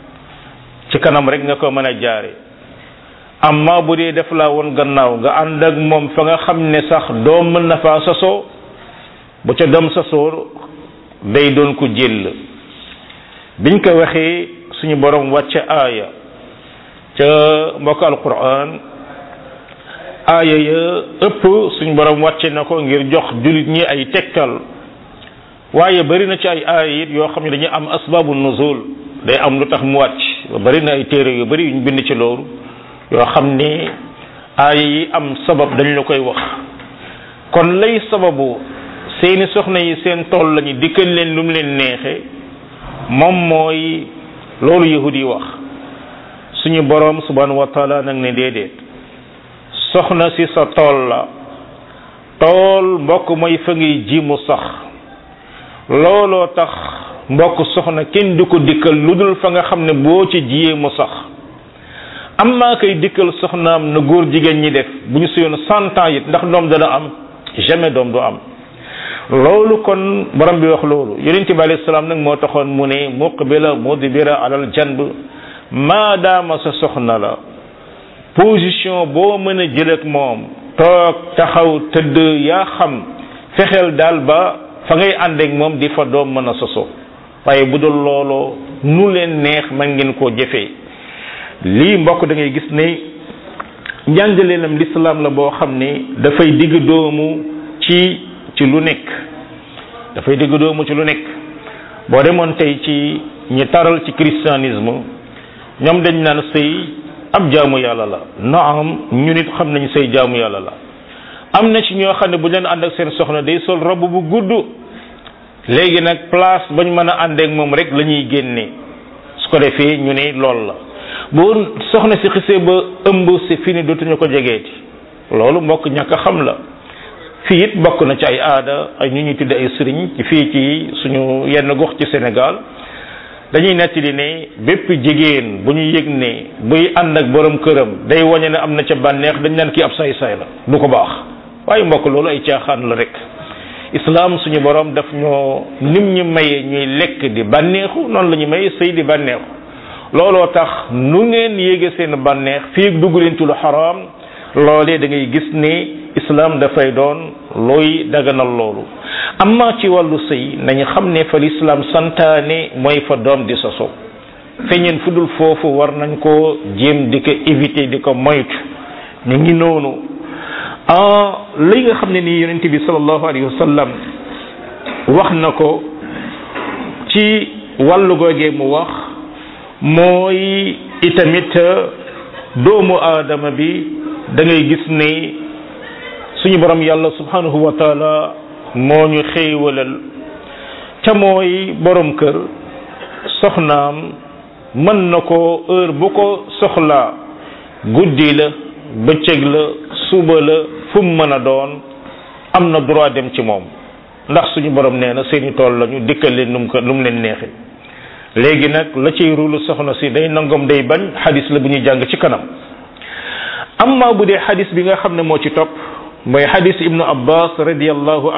ci kanam rek nga ko mën a jaare amma bu dee def laa woon gannaaw nga ànd ak moom fa nga xam ne sax doom mën na faa sosoo bu ca dem sosoo day doon ko jël biñ ko waxee suñu borom wàcce aaya ca mbokk alquran aaya ya ëpp suñu borom wàcce na ko ngir jox jullit ñi ay tegtal waaye bari na ci ay aaya it yoo xam ne dañuy am asbaabu nuzul day am lu tax mu wàcc bari na ay téere yu bari yuñ bind ci loolu yoo xam ni aaya yi am sabab dañ la koy wax kon lay sababu seeni soxna yi seen tool lañu dikkal leen lu mu leen neexe moom mooy loolu yahud yi wax suñu boroom subhanahu wa taala nag ne déedéet soxna si sa tool la tool mbokk mooy fa ngay ji mu sax looloo tax mbokk soxna kenn du ko dikkal lu dul fa nga xam ne boo ci jiyee mu sax am maa koy dikkal soxnaam na góor jigéen ñi def bu ñu suyoon 100 ans it ndax doom dana am jamais doom du am loolu kon borom bi wax loolu yonent bi alayhi salaam nag moo taxoon mu ne muqbila mudbira alal janb maadaama sa soxna la position boo mën a jël ak moom toog taxaw tëdd yaa xam fexeel daal ba fa ngay ànd ak moom di fa doom mën a soso waaye bu dul looloo nu leen neex man ngeen koo jëfee lii mbokk da ngay gis ne njàngaleenam lislaam la boo xam ne dafay digg doomu ci lu nekk dafay digg doomu ci lu nekk boo demoon tey ci ñi taral ci christianisme ñoom dañ naan sëy ab jaamu yàlla la naam ñu nit xam nañ sëy jaamu yàlla la am na ci ñoo xam ne bu leen ànd ak seen soxna day sol robb bu gudd léegi nag place bañ mën a ànd ak moom rek la ñuy génne su ko defee ñu ne lool la boo soxna si xisee ba ëmb si fini dootuñu ko jegeeti loolu mbokk ñàkk a xam la fii it bokk na ci ay aada ay ñu ñuy tudde ay sëriñ ci fii ci suñu yenn gox ci Sénégal dañuy nettali ne bépp jigéen bu ñu yëg ne buy ànd ak borom këram day wañe ne am na ca bànneex dañ naan kii ab say-say la du ko baax waaye mbokk loolu ay caaxaan la rek islam suñu borom daf ñoo nim ñu maye ñuy lekk di bànneexu noonu la ñu maye sëy di bànneexu looloo tax nu ngeen yéege seen bànneex fii dugg leen ci lu xaraam loolee da ngay gis ne islam dafay doon looy daganal loolu amma ci wàllu sëy nañu xam ne fa l'islam santaane mooy fa doom di soso feñeen fu dul foofu war nañ ko jéem di ko éviter di ko moytu ñu ngi noonu li nga xam ne nii yonent bi sallallahu alayhi wa sallam wax na ko ci wàllu googee mu wax mooy itamit doomu aadama bi da ngay gis ne suñu borom yàlla subhanahu wa taala moo ñu xéewalal ca mooy borom kër soxnaam mën na ko heure bu ko soxlaa guddi la bëccëg la suba la fu mu mën a doon am na droit dem ci moom ndax suñu borom nee na seeni tool lañu dikkal leen nu mu leen neexe léegi nag la ciy rulu soxna si day nangam day bañ xadis la bu ñuy jàng ci kanam amma bu dee xadis bi nga xam ne moo ci topp mooy xadis ibnu abbas radiallahu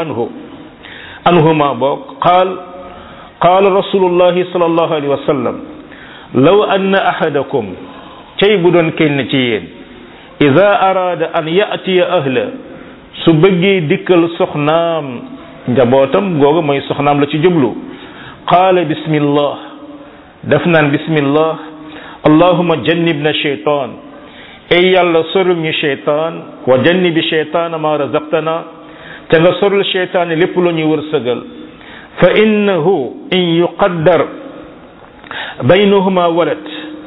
anhuma boog qaal rasulullahi sallallahu alayhi wa sallam law anna ahadakum cay bu doon kenn ci yéen ida arada an yatiya ahla su bëggee dikkal soxnaam njabootam googu mooy soxnaam la ci jublu qaala bismillah daf naan bismillah allahuma jannibna shaytan ay yàlla sorul ñu shaytan wa jannibi shaytana ma razaqtana te nga sorul shaytan lépp lu ñuy wërsëgal fa innahu in yuqaddar baynahuma walad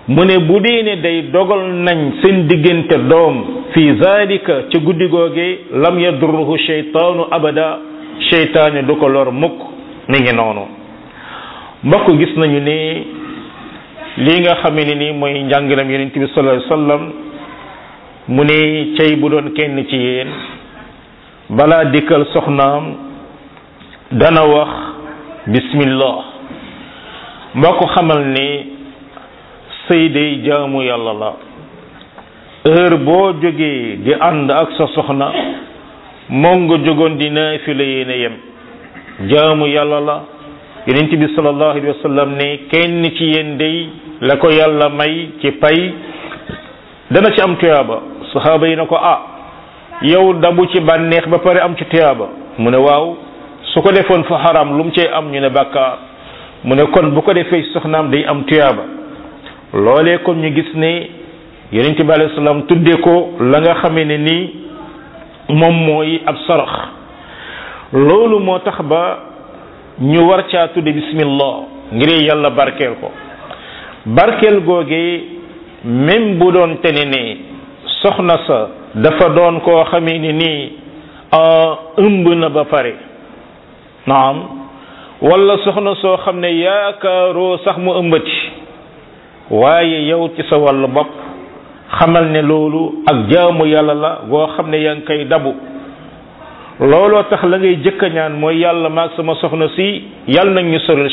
mu ne bu dee ne day dogal nañ seen diggante doom fi zalika ci guddi googee lam yadurruhu sheytaanu abada sheytaane du ko lor mukk mi ngi noonu mbokk gis nañu ne lii nga xamee ne ni mooy njàngalam yonent bi sallallahu alayhi wasallam mu ne cey bu doon kenn ci yéen balaa dikkal soxnaam dana wax bismillah mbokk xamal ne sëy day jaamu yàlla la heure boo jógee di ànd ak sa soxna moom nga jógoon di naafila yéene yem jaamu yàlla la yonent bi sallallahu alayhi wa sallam ne kenn ci yéen day la ko yàlla may ci pay dana ci am tuyaaba saxaaba yi na ko yow dabu ci bànneex ba pare am ci tuyaaba mu ne waaw su ko defoon fa xaram lu mu cee am ñu ne bàkkaar mu ne kon bu ko defee soxnaam day am tuyaaba loolee kon ñu gis ne yonent bi alayhi salaam tuddee ko la nga xamee ne nii moom mooy ab sarax loolu moo tax ba ñu war caa tudde bismillah ngir yàlla barkeel ko barkeel googee même bu doon tene ne soxna sa dafa doon koo xamee ne nii ëmb na ba pare naam wala soxna soo xam ne yaakaaroo sax mu ëmbati waaye yow ci sa wàllu bopp xamal ne loolu ak jaamu yàlla la goo xam ne yaa ngi koy dabu looloo tax la ngay jëkk a ñaan mooy yàlla maag sama soxna si yàlla nañ ñu soril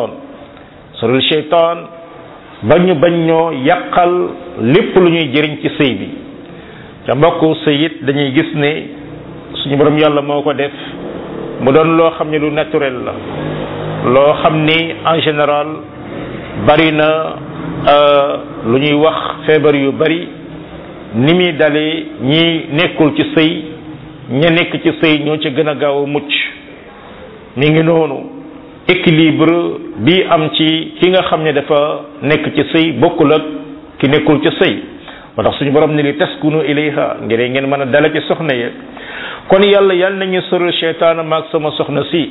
sheytaan ba ñu bañ ñoo yàqal lépp lu ñuy jëriñ ci sëy bi ca mbokku sëy it dañuy gis ne suñu borom yàlla moo ko def mu doon loo xam ne lu naturel la loo xam ni en général bari na lu ñuy wax feebar yu bari ni muy dalee ñi nekkul ci sëy ña nekk ci sëy ñoo ci gën a gaaw a mucc mi ngi noonu équilibre bi am ci ki nga xam ne dafa nekk ci sëy bokkul ak ki nekkul ci sëy moo tax suñu borom ne li taskunu ilayha ngir ngeen mën a dala ci soxna ye kon yàlla nañu soril seytaana maag sama soxna si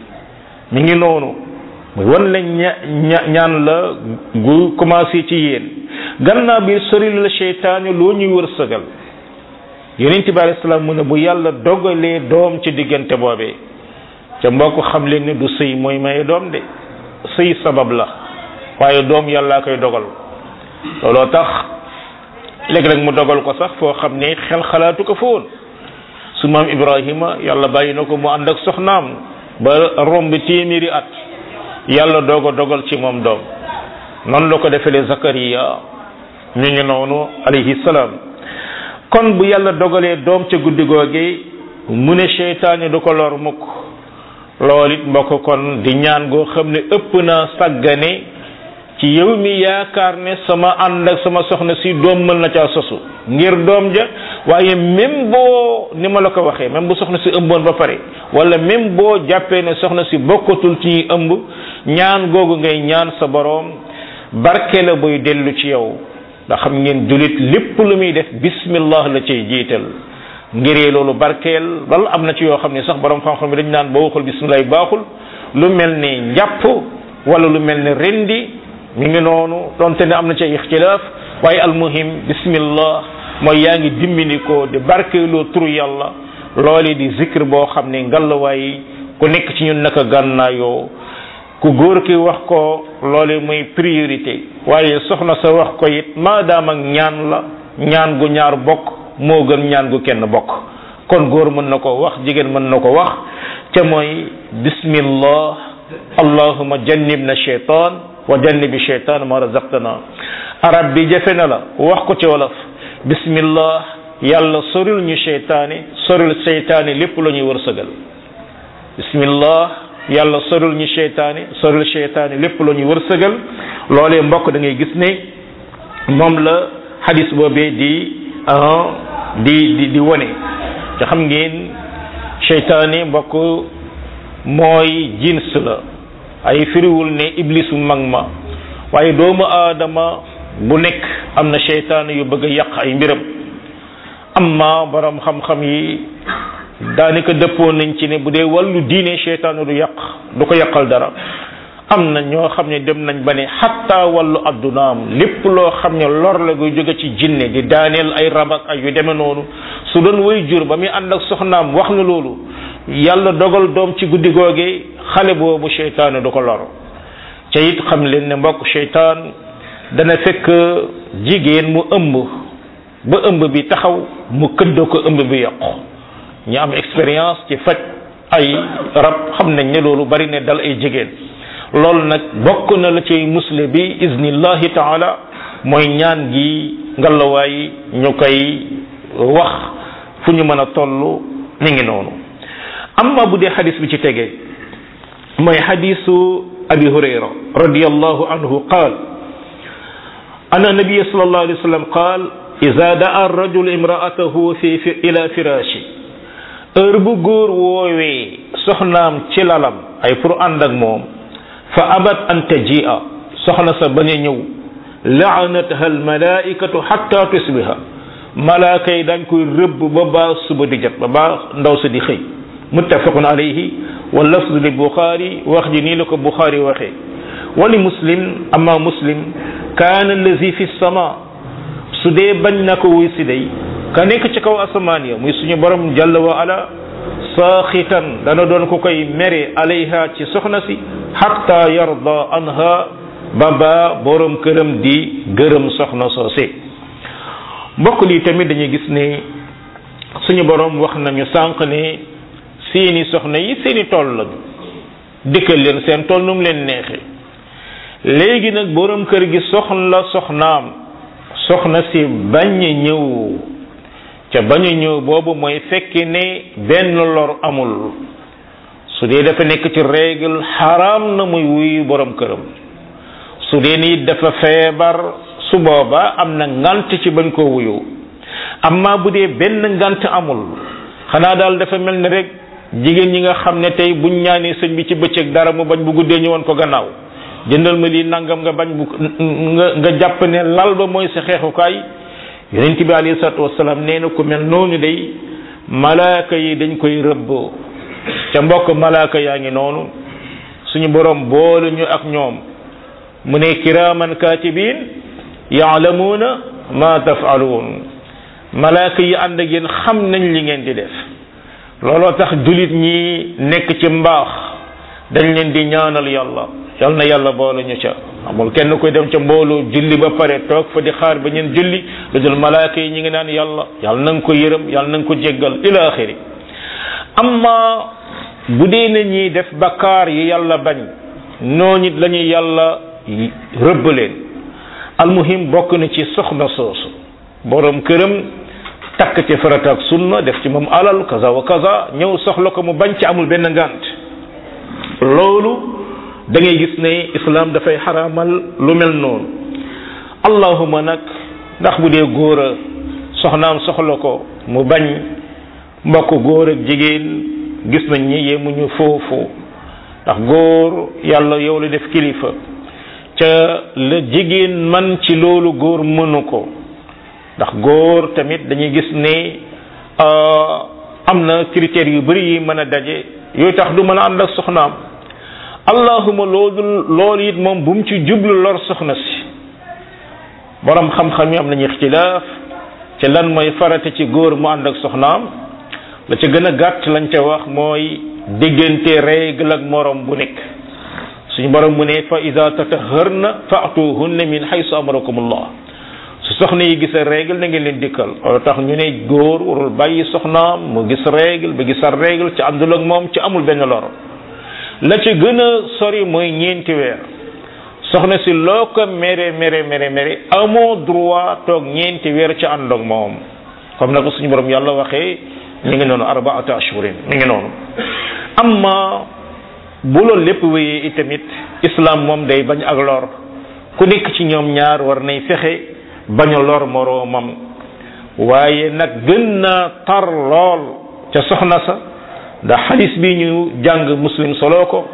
mi ngi noonu muy wan lañ ñaan la gu commencé ci yéen gannaaw bi soril la seytaane loo ñuy wërsëgal yonent bi alayhi salaam mu ne bu yàlla dogalee doom ci diggante boobee ca mbokk xam leen ne du sëy mooy maye doom de sëy sabab la waaye doom yàllaa koy dogal looloo tax léeg-léeg mu dogal ko sax foo xam ne xel xalaatu ko fa woon su maam Ibrahima yàlla bàyyi na ko mu ànd ak soxnaam ba romb téeméeri at yàlla doog a dogal ci moom doom noonu la ko defalee Zakariya ñu ngi noonu alayhi salaam kon bu yàlla dogalee doom ca guddi googe mu ne seytaane du ko lor mukk loolu it mbokk kon di ñaan goo xam ne ëpp naa sàggane ci yow mi yaakaar ne sama ànd ak sama soxna si doom mën na caa sosu ngir doom ja waaye même boo ni ma la ko waxee même bu soxna si ëmboon ba pare wala même boo jàppee ne soxna si bokkatul ci ñuy ëmb ñaan googu ngay ñaan sa boroom barke la buy dellu ci yow ndax xam ngeen julit lépp lu muy def bismillah la cay jiital ngiree loolu barkeel bal am na ci yoo xam ne sax borom xam-xam bi dañ naan boo waxul bismillah baaxul lu mel ni njàpp wala lu mel ni rendi mi ngi noonu donte ne am na ci ixtilaaf waaye almuhim bismillah mooy yaa ngi dimbali ko di barkeeloo turu yàlla loole di zikr boo xam ne ngallaawaay ku nekk ci ñun naka gànnaayoo ku góor ki wax ko loole mooy priorité waaye soxna sa wax ko it maadaam ak ñaan la ñaan gu ñaar bokk moo gën ñaan gu kenn bokk kon góor mën na ko wax jigéen mën na ko wax te mooy bismillah allahumma jannibna shaytan wa jannibi shaytan ma razaqtana arab bi jafe na la wax ko ci wolof bismillah yàlla soril ñu seytaane lépp la ñuy wërsëgal bismillah yàlla soril ñu seytaane lépp la ñuy wërsëgal loolee mbokk da ngay gis ne moom la hadis boobee di wone te xam ngeen seytaane mbokk mooy jins la ay firiwul ne iblis bu mag ma waaye doomu aadama bu nekk am na seytaane yu bëgg a yàq ay mbiram amma borom xam-xam yi daanaka dëppoo nañ ci ne bu dee wàllu diine seytaane du ko yàqal dara am na ñoo xam ne dem nañ ba ne xatta wàllu addunaam lépp loo xam ne lor la guy jóge ci jinne di daaneel ay rabak ay yu demee noonu su doon way jur ba muy ànd ak soxnaam wax na loolu yàlla dogal doom ci guddi googee xale boobu seytaane du ko lor ca it xam leen ne mbokk seytaan dana fekk jigéen mu ëmb ba ëmb bi taxaw mu këddoo ko ëmb bi yàqu ñu am expérience ci faj ay rab xam nañ ne loolu bari ne dal ay jigéen loolu nag bokk na la ci musle bi iznillahi taala mooy ñaan gi ngalawaay ñu koy wax fu ñu mën a toll mi ngi noonu amma bu dee xadis bi ci tege mooy xadisu abi hurayra radiyallahu anhu qaal anna nabiyya sallallahu alayhi wa sallam qaal iza daa ar-rajul imra'atahu ila firashi heure bu góor woowee soxnaam ci lalam ay pour ànd ak moom fa abat an tajia soxna sa bañ a ñëw la'anatha al-malaikatu hatta tusbiha malaaka yi dañ koy rëbb ba baa suba di jot ba baa ndaw sa di xëy muttafaqun alayhi wa lafzu li Bukhari wax ji nii la ko Bukhari waxee wali muslim amma muslim kaana allazi fi sama su dee bañ na ko wuy si day ka nekk ci kaw asamaan ya muy suñu borom jalla wa ala saaxitan dana doon ko koy mere alayha ci soxna si hatta yarda anha ba ba borom këram di gërëm soxna soose mbokk lii tamit dañuy gis ne suñu borom wax nañu sànq ne seeni soxna yi seeni tool la dikkal leen seen tool nu mu leen neexe léegi nag borom kër gi soxnaam soxna si bañ a ñëw ca bañ a ñëw boobu mooy fekki ne benn lor amul su dee dafa nekk ci règle xaraam na muy wuyu borom këram su dee ni dafa feebar su booba am na ngant ci bañ koo wuyu amma bu dee benn ngant amul xanaa daal dafa mel ni rek jigéen ñi nga xam ne tey buñ ñaanee sëñ bi ci bëccëg dara mu bañ bu guddee ñëwoon ko gannaaw jëndal ma lii nangam nga bañ bu nga jàpp ne lal ba mooy sa xeexukaay yonent bi alayhi salaatu wasalaam nee na ku mel noonu day malaaka yi dañ koy rëbb ca mbokk malaaka yaa ngi noonu suñu borom boole ñu ak ñoom mu ne kiraaman kaatibiin yaalamuuna ma tafaaluun malaaka yi ànd ak yéen xam nañ li ngeen di def looloo tax julit ñi nekk ci mbaax dañ leen di ñaanal yàlla yal na yàlla boole ñu ca amul kenn koy dem ca mbooloo julli ba pare toog fa di xaar ba ñeen julli lu dul malaaka yi ñi ngi naan yàlla yàlla na nga ko yërëm yàlla na nga ko jéggal ila axiri amma bu dee na ñi def bakkaar yi yàlla bañ noo nit la ñuy yàlla rëbb leen almuhim bokk na ci soxna soosu borom këram takk ci farata ak sunna def ci moom alal kaza wa kaza ñëw soxla ko mu bañ ci amul benn ngant loolu da ngay gis ne islam dafay xaraamal lu mel noonu allahuma nag ndax bu dee góor a soxnaam soxla ko mu bañ mbokk góor ak jigéen gis nañ ñi yemuñu foofu ndax góor yàlla yow la def kilifa ca la jigéen man ci loolu góor mënu ko ndax góor tamit dañuy gis ne am na critères yu bari yi mën a daje yooyu tax du mën a ànd ak soxnaam allahuma loolu it moom bu mu ci jublu lor soxna si borom xam-xam yi am nañu ixtilaaf ci lan mooy farata ci góor mu ànd ak soxnaam la ca gën a gàtt lañ ca wax mooy diggante règle ak morom bu nekk suñu borom mu ne fa ida tataharna faatuhunna min haysu amarakumullah su soxna yi gis règle na ngeen leen dikkal loolu tax ñu ne góor warul bàyyi soxnaam mu gis règle ba gisal règle ci àndul ak moom ci amul benn lor la ci gën a sori mooy ñeenti weer soxna si loo ko mere amoo droit toog ñeenti weer ci ànd ak moom comme na ko suñu borom yàlla waxee mi ngi noonu arbaata ashhurin mi ngi noonu amma bu loolu lépp wéyee itamit islam moom day bañ ak lor ku nekk ci ñoom ñaar war nay fexe bañ a lor moroomam waaye nag gën naa tar lool ca soxna sa ndax xadis bi ñu jàng muslim solo ko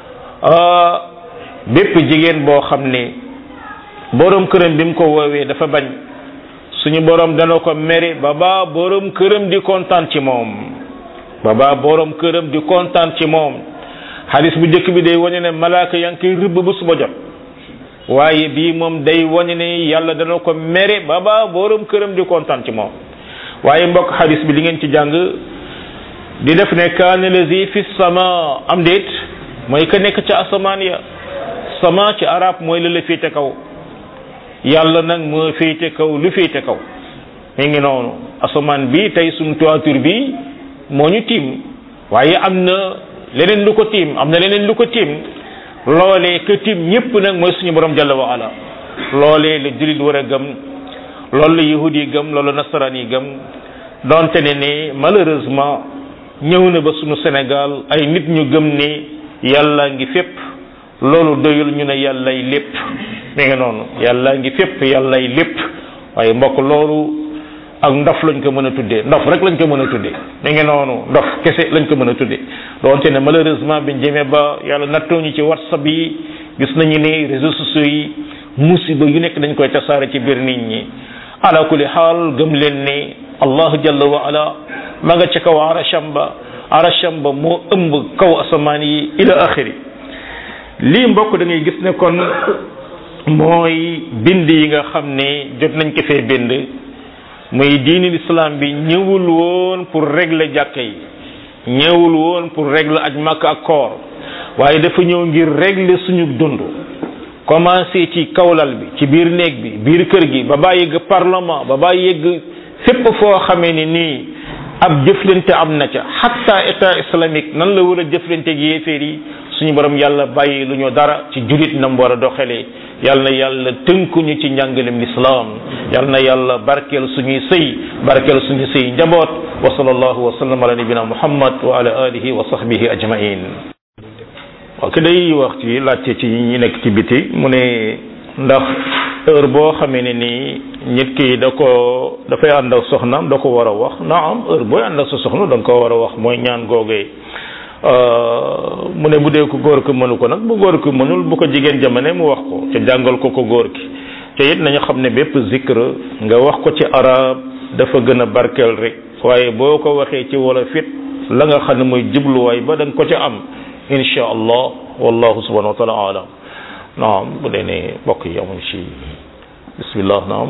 bépp jigéen boo xam ne borom këram bi mu ko woowee dafa bañ suñu borom dana ko mere ba baa borom këram di kontaan ci moom ba baa borom këram di kontaan ci moom xadis bu njëkk bi day wane ne malaaka yaa ngi koy rëbb ba suba jot waaye bii moom day wane ne yàlla dana ko mere ba borom këram di kontaan ci moom waaye mbokk xadis bi li ngeen ci jàng di def ne kaana lazi fi sama am déet mooy ka nekk ca asamaan ya sama ci arab mooy la féete kaw yàlla nag moo féete kaw lu féete kaw mi ngi noonu asamaan bi tey suñu toiture bi moo ñu tiim waaye am na leneen lu ko tiim am na leneen lu ko tiim loolee que tiim ñëpp nag mooy suñu borom jalla wa ala loolee la jullit war a gëm loolu la yahud yi gëm loolu nasaraan yi gëm donte ne malheureusement ñëw na ba suñu Sénégal ay nit ñu gëm ne yàlla ngi fépp loolu doyul ñu ne yàllay lépp mi ngi noonu yàlla ngi fépp yàllay lépp waaye mbokk loolu ak ndof lañ ko mën a tuddee ndof rek lañ ko mën a tuddee mi ngi noonu ndof kese lañ ko mën a tuddee doonte ne malheureusement biñ jëmee ba yàlla nattoo ñu ci WhatsApp yi gis nañu ne réseaux sociaux yi musiba yu nekk dañ koy tasaare ci biir nit ñi ala kulli xaal gëm leen ne allah jalla wa ala ma nga ci kaw arasham ba moo ëmb kaw asamaan yi ila axiri lii mbokk da ngay gis ne kon mooy bind yi nga xam ne jot nañ ko fee bind muy diini l'islam bi ñëwul woon pour régler jàkka yi ñëwul woon pour régler aj Makka ak koor waaye dafa ñëw ngir régler suñu dund commencé ci kawlal bi ci biir néeg bi biir kër gi ba bàyyi yegg parlement ba bàyyi yegg fépp foo xamee ni nii ab jëflante am na ca hatta état islamique nan la war a jëflante gi yéeféer yi suñu borom yàlla bàyyi lu ñu dara ci julit nam war a doxalee yàlla na yàlla tënkuñu ci njàngalem lislaam yàlla na yàlla barkeel suñuy sëy barkeel suñuy sëy njaboot wa sallallahu wa sallam ala nabina muhammad wa ala alihi wa sahbihi ajmain waaw ki day wax ci laajte ci ñi nekk ci biti mu ne ndax heure boo xamee ne nii nit ki dafay ànd ak soxnaam da ko war a wax naam heure booy ànd ak sa soxna da nga ko war a wax mooy ñaan googee mu ne bu dee ko góor ko mënu ko nag bu góor ko mënul bu ko jigéen jamane mu wax ko ca jàngal ko góor ki te it nañu xam ne bépp zikr nga wax ko ci arab dafa gën a barkeel rek waaye boo ko waxee ci wolof it la nga xam ne mooy jubluwaay ba da nga ko ca am insha allah wallahu subhanahu wa taala alam naam bu dee ne bokk yi amuñ ci bismillah naam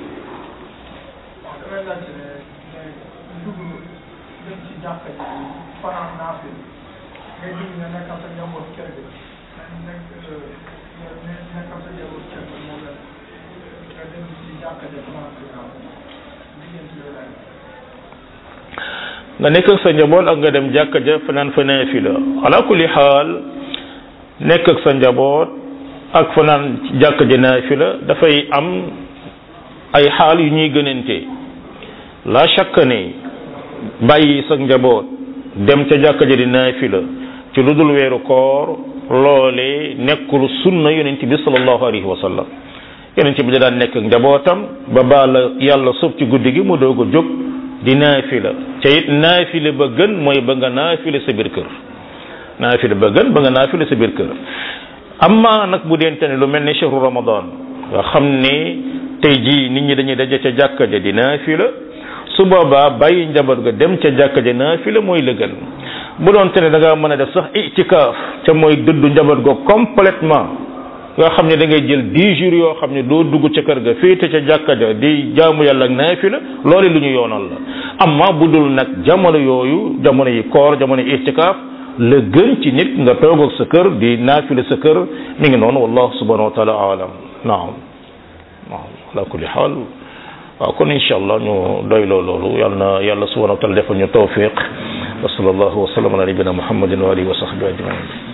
nga nekk ak sa njaboot ak nga dem jàkka ja fanaan fa naafila ala kulli xaal nekk ak sa njaboot ak fanaan jàkka ja naafila dafay am ay xaal yu ñuy gënante la shakka ne bàyyi sa njaboot dem ca jàkka ja di naafila ci lu dul weeru koor loole nekkul sunna yonent bi sallallahu alayhi wa sallam yonent bi da daan nekk ak njabootam ba baala yàlla soob ci guddi gi mu doog a jóg di naafila ca it naafila ba gën mooy ba nga naafila sa biir kër naafila ba gën ba nga naafila sa biir kër amma nag bu dente ne lu mel ne shahru ramadan nga xam ne tey jii nit ñi dañuy daje ca jàkka ja di naafila su boobaa bàyyi njaboot ga dem ca jàkka ja naafila mooy la gën bu doon te ne da nga mën a def sax itikaaf ca mooy dëddu njaboot ga complètement nga xam ne da ngay jël 10 jours yoo xam ne doo dugg ca kër ga féete ca jàkka ja di jaamu yàlla ak naafila loolu lu ñu yoonal la amma bu dul nag jamono yooyu jamono yi koor jamono yi itikaaf la gën ci nit nga toog ak sa kër di naafila sa kër mi ngi noonu wallahu subhanahu wa taala alam naam naam ala kulli xaal waaw kon incha allah ñu doyloo loolu yal na yàlla subhanahu wa taala defal ñu tawfiq wa sallallahu wa sallam ala nabina muhammadin wa alihi wa sahbihi ajmain